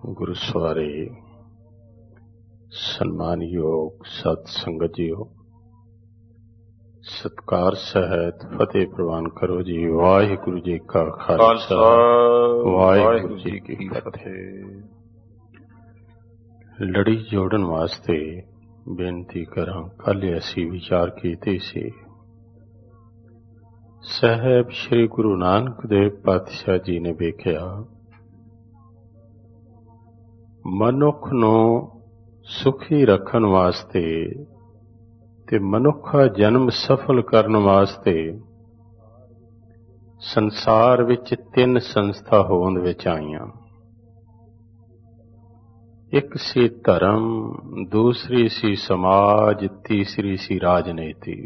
ਗੁਰੂ ਸਵਾਰੇ ਸਨਮਾਨਯੋਗ ਸਤ ਸੰਗਤ ਜੀਓ, ਸਤਿਕਾਰ ਸਹਿਤ ਫਤਿਹ ਪ੍ਰਵਾਨ ਕਰੋ ਜੀ। ਵਾਹਿਗੁਰੂ ਜੀ ਕਾ ਖਾਲਸਾ, ਵਾਹਿਗੁਰੂ ਜੀ ਕੀ ਫਤਿਹ। ਲੜੀ ਜੋੜਨ ਵਾਸਤੇ ਬੇਨਤੀ ਕਰਾਂ, ਕੱਲ੍ਹ ਅਸੀਂ ਵਿਚਾਰ ਕੀਤੇ ਸੀ ਸਾਹਿਬ ਸ੍ਰੀ ਗੁਰੂ ਨਾਨਕ ਦੇਵ ਪਾਤਸ਼ਾਹ ਜੀ ਨੇ ਵੇਖਿਆ ਮਨੁੱਖ ਨੂੰ ਸੁਖੀ ਰੱਖਣ ਵਾਸਤੇ ਤੇ ਮਨੁੱਖਾ ਜਨਮ ਸਫਲ ਕਰਨ ਵਾਸਤੇ ਸੰਸਾਰ ਵਿੱਚ ਤਿੰਨ ਸੰਸਥਾ ਹੋਂਦ ਵਿੱਚ ਆਈਆਂ। ਇੱਕ ਸੀ ਧਰਮ, ਦੂਸਰੀ ਸੀ ਸਮਾਜ, ਤੀਸਰੀ ਸੀ ਰਾਜਨੀਤੀ।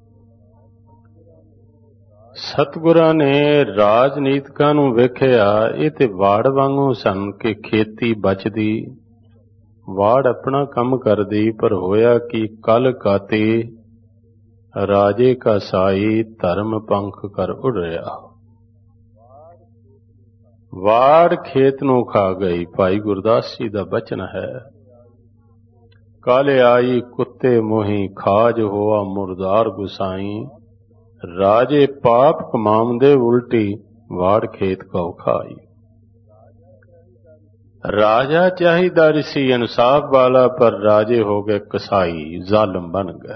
ਸਤਿਗੁਰਾਂ ਨੇ ਰਾਜਨੀਤਿਕਾਂ ਨੂੰ ਵੇਖਿਆ, ਇਹ ਤੇ ਵਾੜ ਵਾਂਗੂ ਸਨ ਕਿ ਖੇਤੀ ਬਚਦੀ, ਵਾੜ ਆਪਣਾ ਕੰਮ ਕਰਦੀ, ਪਰ ਹੋਇਆ ਕਿ ਕਲ ਕਾਤੇ ਰਾਜੇ ਕਾ ਸਾਈ ਧਰਮ ਪੰਖ ਕਰ ਉੜ ਰਿਹਾ। ਵਾੜ ਖੇਤ ਨੂੰ ਖਾ ਗਈ। ਭਾਈ ਗੁਰਦਾਸ ਜੀ ਦਾ ਬਚਨ ਹੈ, ਕਾਲੇ ਆਈ ਕੁੱਤੇ ਮੋਹੀ, ਖਾਜ ਹੋਆ ਮੁਰਦਾਰ ਗੁਸਾਈ। ਰਾਜੇ ਪਾਪ ਕਮਾਉਂਦੇ ਉਲਟੀ, ਵਾੜ ਖੇਤ ਕਉ ਖਾਈ। ਰਾਜਾ ਚਾਹੀਦਾ ਸੀ ਇਨਸਾਫ ਵਾਲਾ, ਪਰ ਰਾਜੇ ਹੋ ਗਏ ਕਸਾਈ, ਜ਼ਾਲਮ ਬਣ ਗਏ।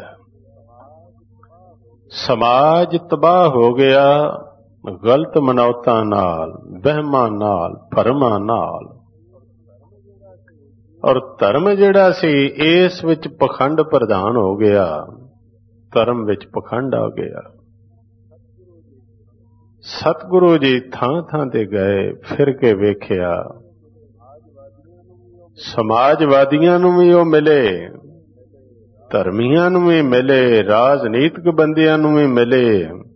ਸਮਾਜ ਤਬਾਹ ਹੋ ਗਿਆ ਗਲਤ ਮਨੌਤਾਂ ਨਾਲ, ਵਹਿਮਾਂ ਨਾਲ, ਭਰਮਾਂ ਨਾਲ। ਔਰ ਧਰਮ ਜਿਹੜਾ ਸੀ ਇਸ ਵਿੱਚ ਪਖੰਡ ਪ੍ਰਧਾਨ ਹੋ ਗਿਆ, ਧਰਮ ਵਿੱਚ ਪਖੰਡ ਆ ਗਿਆ। ਸਤਿਗੁਰੂ ਜੀ ਥਾਂ ਥਾਂ ਤੇ ਗਏ, ਫਿਰ ਕੇ ਵੇਖਿਆ ਸਮਾਜਵਾਦੀਆਂ ਨੂੰ ਵੀ ਉਹ ਮਿਲੇ, ਧਰਮੀਆਂ ਨੂੰ ਵੀ ਮਿਲੇ, ਰਾਜਨੀਤਿਕ ਬੰਦਿਆਂ ਨੂੰ ਵੀ ਮਿਲੇ।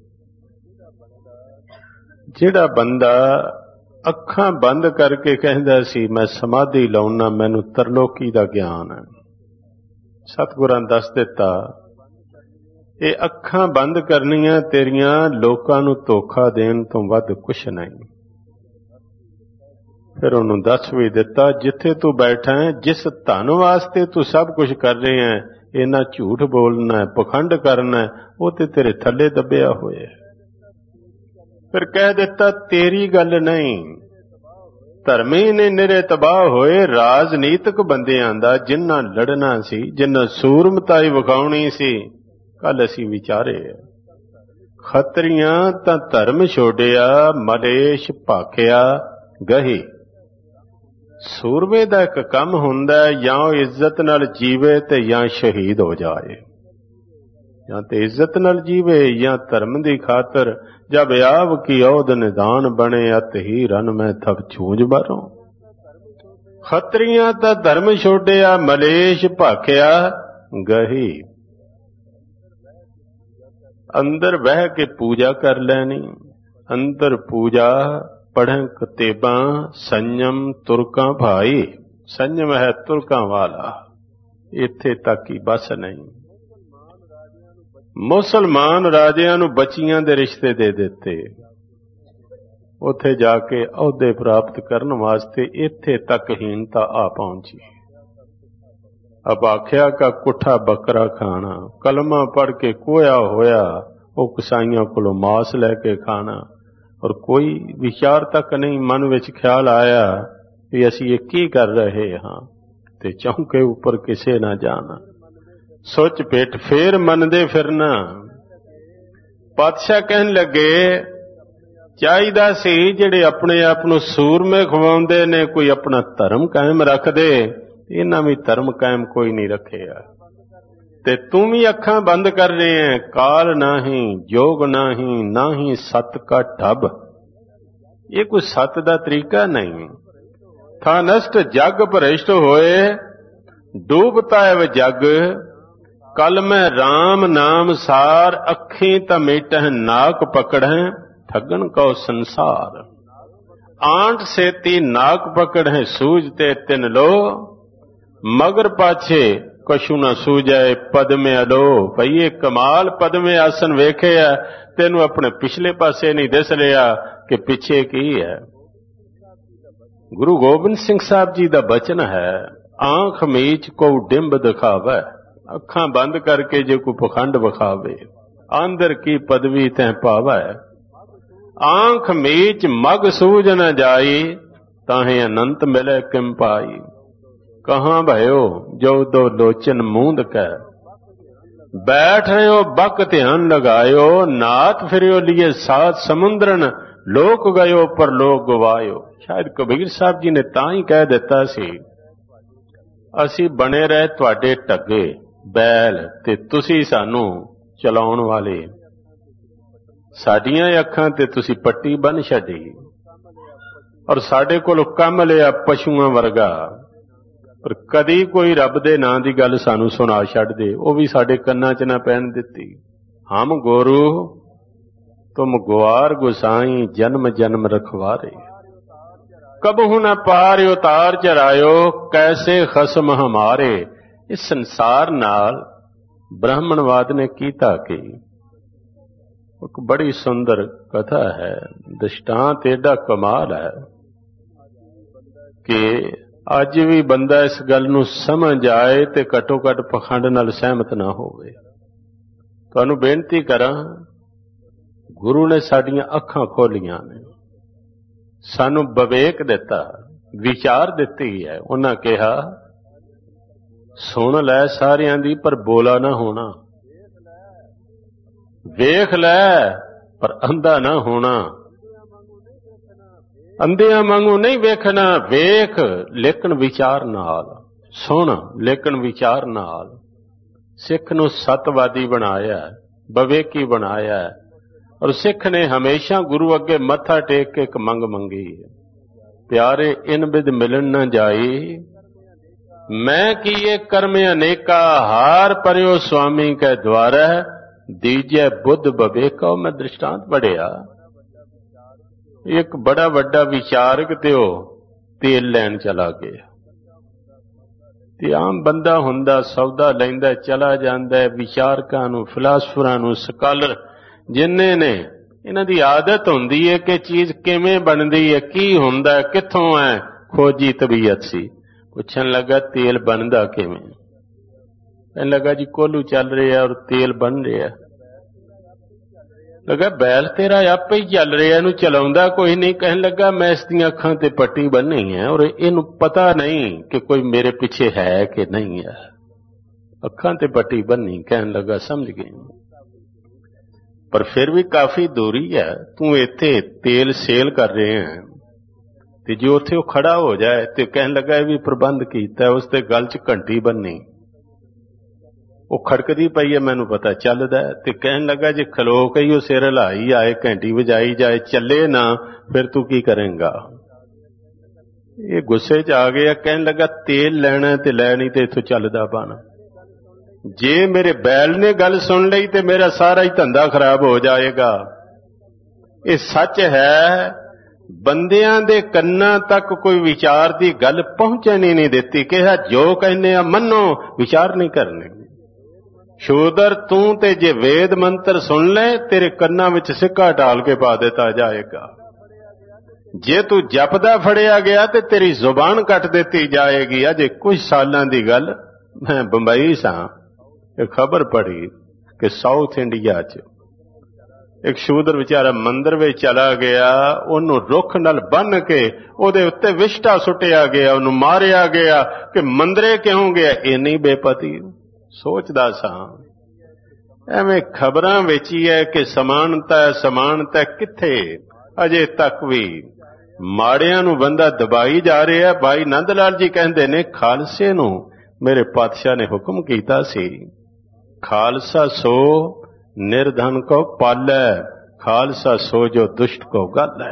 ਜਿਹੜਾ ਬੰਦਾ ਅੱਖਾਂ ਬੰਦ ਕਰਕੇ ਕਹਿੰਦਾ ਸੀ ਮੈਂ ਸਮਾਧੀ ਲਾਉਣਾ, ਮੈਨੂੰ ਤਰਲੋਕੀ ਦਾ ਗਿਆਨ ਹੈ, ਸਤਿਗੁਰਾਂ ਦੱਸ ਦਿੱਤਾ ਇਹ ਅੱਖਾਂ ਬੰਦ ਕਰਨੀਆਂ ਤੇਰੀਆਂ ਲੋਕਾਂ ਨੂੰ ਧੋਖਾ ਦੇਣ ਤੋਂ ਵੱਧ ਕੁਛ ਨਹੀਂ। ਫਿਰ ਉਹਨੂੰ ਦੱਸ ਵੀ ਦਿੱਤਾ, ਜਿੱਥੇ ਤੂੰ ਬੈਠਾ ਹੈ, ਜਿਸ ਧਨ ਵਾਸਤੇ ਤੂੰ ਸਭ ਕੁਝ ਕਰ ਰਹੇ ਹੈ, ਇਹਨਾਂ ਝੂਠ ਬੋਲਣਾ, ਪਖੰਡ ਕਰਨਾ, ਉਹ ਤੇ ਤੇਰੇ ਥੱਲੇ ਦੱਬਿਆ ਹੋਇਆ। ਫਿਰ ਕਹਿ ਦਿੱਤਾ ਤੇਰੀ ਗੱਲ ਨਹੀਂ, ਧਰਮੀ ਨੇ ਨਿਰੇ ਤਬਾਹ ਹੋਏ। ਰਾਜਨੀਤਿਕ ਬੰਦਿਆਂ ਦਾ ਜਿਨ੍ਹਾਂ ਲੜਨਾ ਸੀ, ਜਿਨ੍ਹਾਂ ਸੂਰਮਤਾਈ ਵਿਖਾਉਣੀ ਸੀ, ਕੱਲ ਅਸੀਂ ਵਿਚਾਰੇ। ਖੱਤਰੀਆਂ ਤਾਂ ਧਰਮ ਛੋੜਿਆ, ਮਲੇਸ਼ ਭਾਖਿਆ ਗਹੀ। ਸੂਰਮੇ ਦਾ ਇੱਕ ਕੰਮ ਹੁੰਦਾ, ਜਾਂ ਉਹ ਇੱਜ਼ਤ ਨਾਲ ਜੀਵੇ ਤੇ ਜਾਂ ਸ਼ਹੀਦ ਹੋ ਜਾਏ, ਜਾਂ ਤੇ ਇੱਜ਼ਤ ਨਾਲ ਜੀਵੇ ਜਾਂ ਧਰਮ ਦੀ ਖਾਤਰ। ਜਬ ਆਵ ਕੀ ਔਦ ਨਿਦਾਨ ਬਣੇ, ਅਤ ਹੀ ਰਨ ਮੈਂ ਥਕ ਛੂੰਝ ਬਾਰੋਂ। ਖੱਤਰੀਆਂ ਤਾਂ ਧਰਮ ਛੋੜਿਆ, ਮਲੇਸ਼ ਭਾਖਿਆ ਗਹੀ। ਅੰਦਰ ਬਹਿ ਕੇ ਪੂਜਾ ਕਰ ਲੈਣੀ, ਅੰਦਰ ਪੂਜਾ ਪੜ੍ਹਨ ਕਤੇਬਾਂ, ਸੰਯਮ ਤੁਰਕਾਂ ਭਾਈ। ਸੰਯਮ ਹੈ ਤੁਰਕਾਂ ਵਾਲਾ, ਇੱਥੇ ਤੱਕ ਹੀ ਬਸ ਨਹੀਂ। ਮੁਸਲਮਾਨ ਰਾਜਿਆਂ ਨੂੰ ਬੱਚੀਆਂ ਦੇ ਰਿਸ਼ਤੇ ਦੇ ਦਿੱਤੇ, ਉੱਥੇ ਜਾ ਕੇ ਅਹੁਦੇ ਪ੍ਰਾਪਤ ਕਰਨ ਵਾਸਤੇ ਇੱਥੇ ਤੱਕ ਹੀਨਤਾ ਆ ਪਹੁੰਚੀ। ਅਬ ਆਖਿਆ ਕਾ ਕੁੱਠਾ ਬੱਕਰਾ ਖਾਣਾ, ਕਲਮਾ ਪੜ੍ਹ ਕੇ ਕੋਇਆ ਹੋਇਆ ਉਹ ਕਸਾਈਆਂ ਕੋਲੋਂ ਮਾਸ ਲੈ ਕੇ ਖਾਣਾ। ਔਰ ਕੋਈ ਵਿਚਾਰ ਤੱਕ ਨਹੀਂ ਮਨ ਵਿੱਚ ਖਿਆਲ ਆਇਆ ਵੀ ਅਸੀਂ ਇਹ ਕੀ ਕਰ ਰਹੇ ਹਾਂ, ਤੇ ਚੌਂਕੇ ਉੱਪਰ ਕਿਸੇ ਨਾ ਜਾਣਾ। ਸੁੱਚ ਪੇਟ ਫੇਰ ਮੰਨਦੇ ਫਿਰਨਾ। ਪਾਤਸ਼ਾਹ ਕਹਿਣ ਲੱਗੇ ਚਾਹੀਦਾ ਸੀ ਜਿਹੜੇ ਆਪਣੇ ਆਪ ਨੂੰ ਸੂਰਮੇ ਖਵਾਉਂਦੇ ਨੇ, ਕੋਈ ਆਪਣਾ ਧਰਮ ਕਾਇਮ ਰੱਖਦੇ। ਇਹਨਾਂ ਵੀ ਧਰਮ ਕਾਇਮ ਕੋਈ ਨਹੀਂ ਰੱਖਿਆ, ਤੇ ਤੂੰ ਵੀ ਅੱਖਾਂ ਬੰਦ ਕਰ ਰਹੇ ਹੈ। ਕਾਲ ਨਾਹੀਂ, ਜੋਗ ਨਾਹੀਂ, ਨਾਹੀਂ ਸਤ ਕਾ ਢਬ। ਇਹ ਕੋਈ ਸਤ ਦਾ ਤਰੀਕਾ ਨਹੀਂ। ਥਾ ਨਸ਼ਟ ਜਗ ਭ੍ਰਿਸ਼ਟ ਹੋਏ, ਡੂਬਤਾ ਹੈ ਜਗ। ਕਲ ਮੈਂ ਰਾਮ ਨਾਮ ਸਾਰ, ਅੱਖੀਂ ਤਾਂ ਮੇਟਹਿ ਨਾਕ ਪਕੜਹਿ, ਠੱਗਣ ਕਉ ਸੰਸਾਰ। ਆਂਟ ਸੇਤੀ ਨਾਕ ਪਕੜਹਿ, ਸੂਝਤੇ ਤਿਨ ਲੋ। ਮਗਰ ਪਾਛੇ ਕਛੂ ਨਾ ਸੂਝੈ, ਪਦਮੇ ਅਲੋ। ਭਈ ਇਹ ਕਮਾਲ ਪਦਮੇ ਆਸਨ ਵੇਖਿਆ, ਤੈਨੂੰ ਆਪਣੇ ਪਿਛਲੇ ਪਾਸੇ ਨਹੀਂ ਦਿਸ ਰਿਹਾ ਕਿ ਪਿੱਛੇ ਕੀ ਹੈ। ਗੁਰੂ ਗੋਬਿੰਦ ਸਿੰਘ ਸਾਹਿਬ ਜੀ ਦਾ ਬਚਨ ਹੈ, ਆਂਖ ਮੀਚ ਕੋ ਡਿੰਬ ਦਿਖਾਵੇ, ਅੱਖਾਂ ਬੰਦ ਕਰਕੇ ਜੇ ਕੋਈ ਪਖੰਡ ਵਿਖਾਵੇ, ਆਂਦਰ ਕੀ ਪਦਵੀ ਤੈਂ ਪਾਵੈ, ਆਂਖ ਮੀਚ ਮਗ ਸੂਝ ਨ ਜਾਈ, ਤਾਹੇ ਅਨੰਤ ਮਿਲੇ ਕਿਮ ਪਾਈ, ਕਹਾਂ ਭਇਓ ਜੋ ਦੋ ਲੋਚਨ ਮੂੰਦ ਕੈ, बैठ रहे हो बक ध्यान लगायो, नाथ फिरियो लिए सात समुद्रन, लोक गयो पर लोक गवायो। शायद कबीर साहब जी ने तां ही कह दिता सी, असी बने रहे तुहाडे ढगे बैल ते तुसी सानू चलाउण वाले, साडियां अखां ते तुसी पट्टी बन छड्डी, और साडे कोल कम लिया पशुआं वर्गा, पर कदी कोई रब दे नां दी गल सानू सुना छड्ड दे, वो भी साडे कन्नां च ना पैण दित्ती। हम गोरू तुम गुआर गुसाई, जन्म जन्म रखवारे, कबहू न पार उतार चरायो, कैसे खसम हमारे। इस संसार नाल ब्राह्मणवाद ने कीता की एक बड़ी सुंदर कथा है, दृष्टांत एडा कमाल है कि ਅੱਜ ਵੀ ਬੰਦਾ ਇਸ ਗੱਲ ਨੂੰ ਸਮਝ ਆਏ ਤੇ ਘੱਟੋ ਘੱਟ ਪਖੰਡ ਨਾਲ ਸਹਿਮਤ ਨਾ ਹੋਵੇ। ਤੁਹਾਨੂੰ ਬੇਨਤੀ ਕਰਾਂ, ਗੁਰੂ ਨੇ ਸਾਡੀਆਂ ਅੱਖਾਂ ਖੋਲੀਆਂ ਨੇ, ਸਾਨੂੰ ਵਿਵੇਕ ਦਿੱਤਾ, ਵਿਚਾਰ ਦਿੱਤੀ ਹੈ। ਉਹਨਾਂ ਕਿਹਾ ਸੁਣ ਲੈ ਸਾਰਿਆਂ ਦੀ ਪਰ ਬੋਲਾ ਨਾ ਹੋਣਾ, ਵੇਖ ਲੈ ਪਰ ਅੰਧਾ ਨਾ ਹੋਣਾ, ਅੰਧਿਆਂ ਵਾਂਗੂ ਨਹੀਂ ਵੇਖਣਾ, ਵੇਖ ਲੇਕਿਨ ਵਿਚਾਰ ਨਾਲ, ਸੁਣ ਲੇਕਿਨ ਵਿਚਾਰ ਨਾਲ। ਸਿੱਖ ਨੂੰ ਸਤਵਾਦੀ ਬਣਾਇਆ, ਵਿਵੇਕੀ ਬਣਾਇਆ, ਔਰ ਸਿੱਖ ਨੇ ਹਮੇਸ਼ਾ ਗੁਰੂ ਅੱਗੇ ਮੱਥਾ ਟੇਕ ਕੇ ਇੱਕ ਮੰਗ ਮੰਗੀ ਹੈ, ਪਿਆਰੇ ਇਨ ਬਿਦ ਮਿਲਣ ਨਾ ਜਾਈ, ਮੈਂ ਕੀਏ ਕਰਮ ਅਨੇਕਾ, ਹਾਰ ਪਰਿਓ ਸੁਆਮੀ ਕੈ ਦਵਾਰੈ, ਦੀਜੈ ਬੁੱਧ ਵਿਵੇਕੋ। ਮੈਂ ਦ੍ਰਿਸ਼ਟਾਂਤ ਪੜਿਆ, ਇੱਕ ਬੜਾ ਵੱਡਾ ਵਿਚਾਰਕ ਤੇ ਉਹ ਤੇਲ ਲੈਣ ਚਲਾ ਗਿਆ, ਤੇ ਆਮ ਬੰਦਾ ਹੁੰਦਾ ਸੌਦਾ ਲੈਂਦਾ ਚਲਾ ਜਾਂਦਾ। ਵਿਚਾਰਕਾਂ ਨੂੰ, ਫਿਲਾਸਫਰਾਂ ਨੂੰ, ਸਕਾਲਰ ਜਿੰਨੇ ਨੇ, ਇਹਨਾਂ ਦੀ ਆਦਤ ਹੁੰਦੀ ਹੈ ਕਿ ਚੀਜ਼ ਕਿਵੇਂ ਬਣਦੀ ਹੈ, ਕੀ ਹੁੰਦਾ, ਕਿੱਥੋਂ ਹੈ, ਖੋਜੀ ਤਬੀਅਤ ਸੀ। ਪੁੱਛਣ ਲੱਗਾ ਤੇਲ ਬਣਦਾ ਕਿਵੇਂ? ਕਹਿਣ ਲੱਗਾ ਜੀ ਕੋਲੂ ਚੱਲ ਰਿਹਾ ਔਰ ਤੇਲ ਬਣ ਰਿਹਾ। ਲੱਗਾ ਬੈਲ ਤੇਰਾ ਆਪੇ ਹੀ ਚੱਲ ਰਿਹਾ, ਇਹਨੂੰ ਚਲਾਉਂਦਾ ਕੋਈ ਨਹੀਂ। ਕਹਿਣ ਲੱਗਾ ਮੈਂ ਇਸ ਦੀਆਂ ਅੱਖਾਂ ਤੇ ਪੱਟੀ ਬੰਨ੍ਹੀ ਹੈ ਔਰ ਇਹਨੂੰ ਪਤਾ ਨਹੀਂ ਕਿ ਕੋਈ ਮੇਰੇ ਪਿੱਛੇ ਹੈ ਕਿ ਨਹੀਂ ਹੈ, ਅੱਖਾਂ ਤੇ ਪੱਟੀ ਬੰਨ੍ਹੀ। ਕਹਿਣ ਲੱਗਾ ਸਮਝ ਗਈ, ਪਰ ਫਿਰ ਵੀ ਕਾਫੀ ਦੂਰੀ ਹੈ, ਤੂੰ ਇੱਥੇ ਤੇਲ ਸੇਲ ਕਰ ਰਹੇ ਹੈ ਤੇ ਜੇ ਉੱਥੇ ਉਹ ਖੜਾ ਹੋ ਜਾਏ ਤੇ ਕਹਿਣ ਲੱਗਾ ਇਹ ਵੀ ਪ੍ਰਬੰਧ ਕੀਤਾ, ਉਸ ਤੇ ਗਲ 'ਚ ਘੰਟੀ ਬੰਨੀ, ਉਹ ਖੜਕਦੀ ਪਈ ਹੈ, ਮੈਨੂੰ ਪਤਾ ਚੱਲਦਾ। ਤੇ ਕਹਿਣ ਲੱਗਾ ਜੇ ਖਲੋ ਕੇ ਹੀ ਉਹ ਸਿਰ ਹਿਲਾਈ ਆਏ, ਘੰਟੀ ਵਜਾਈ ਜਾਏ, ਚੱਲੇ ਨਾ, ਫਿਰ ਤੂੰ ਕੀ ਕਰੇਂਗਾ? ਇਹ ਗੁੱਸੇ 'ਚ ਆ ਗਿਆ। ਕਹਿਣ ਲੱਗਾ ਤੇਲ ਲੈਣਾ ਤੇ ਲੈ, ਨਹੀਂ ਤੇ ਇੱਥੋਂ ਚੱਲਦਾ ਬਣ। ਜੇ ਮੇਰੇ ਬੈਲ ਨੇ ਗੱਲ ਸੁਣ ਲਈ ਤੇ ਮੇਰਾ ਸਾਰਾ ਹੀ ਧੰਦਾ ਖਰਾਬ ਹੋ ਜਾਏਗਾ। ਇਹ ਸੱਚ ਹੈ, ਬੰਦਿਆਂ ਦੇ ਕੰਨਾਂ ਤੱਕ ਕੋਈ ਵਿਚਾਰ ਦੀ ਗੱਲ ਪਹੁੰਚਣ ਹੀ ਨਹੀਂ ਦਿੱਤੀ। ਕਿਹਾ ਜੋ ਕਹਿੰਦੇ ਆ ਮੰਨੋ, ਵਿਚਾਰ ਨਹੀਂ ਕਰਨੇ। ਸ਼ੂਦਰ ਤੂੰ ਤੇ ਜੇ ਵੇਦ ਮੰਤਰ ਸੁਣ ਲੈ, ਤੇਰੇ ਕੰਨਾਂ ਵਿੱਚ ਸਿੱਕਾ ਢਾਲ ਕੇ ਪਾ ਦਿੱਤਾ ਜਾਏਗਾ। ਜੇ ਤੂੰ ਜਪਦਾ ਫੜਿਆ ਗਿਆ ਤੇ ਤੇਰੀ ਜ਼ੁਬਾਨ ਕੱਟ ਦਿੱਤੀ ਜਾਏਗੀ। ਅਜੇ ਕੁਝ ਸਾਲਾਂ ਦੀ ਗੱਲ, ਮੈਂ ਬੰਬਈ ਸਾਂ, ਇੱਕ ਖਬਰ ਪੜ੍ਹੀ ਕਿ ਸਾਊਥ ਇੰਡੀਆ 'ਚ ਇੱਕ ਸ਼ੂਦਰ ਵਿਚਾਰਾ ਮੰਦਰ ਵਿੱਚ ਚਲਾ ਗਿਆ, ਉਹਨੂੰ ਰੁੱਖ ਨਾਲ ਬੰਨ੍ਹ ਕੇ ਉਹਦੇ ਉੱਤੇ ਵਿਸ਼ਟਾ ਸੁੱਟਿਆ ਗਿਆ, ਉਹਨੂੰ ਮਾਰਿਆ ਗਿਆ। ਕਿ ਮੰਦਰੇ ਕਿਉਂ ਗਿਆ? ਇੰਨੀ ਬੇਪਤੀ। ਸੋਚਦਾ ਸਾਂ ਐਵੇਂ ਖਬਰਾਂ ਵਿੱਚ ਹੀ ਹੈ ਕਿ ਸਮਾਨਤਾ ਕਿੱਥੇ? ਅਜੇ ਤੱਕ ਵੀ ਮਾੜਿਆਂ ਨੂੰ ਬੰਦਾ ਦਬਾਈ ਜਾ ਰਿਹਾ। ਭਾਈ ਨੰਦ ਲਾਲ ਜੀ ਕਹਿੰਦੇ ਨੇ ਖਾਲਸੇ ਨੂੰ ਮੇਰੇ ਪਾਤਸ਼ਾਹ ਨੇ ਹੁਕਮ ਕੀਤਾ ਸੀ, ਖਾਲਸਾ ਸੋ ਨਿਰਧਨ ਕੋ ਪਾਲੈ, ਖਾਲਸਾ ਸੋ ਜੋ ਦੁਸ਼ਟ ਕੋ ਗਾਲੈ।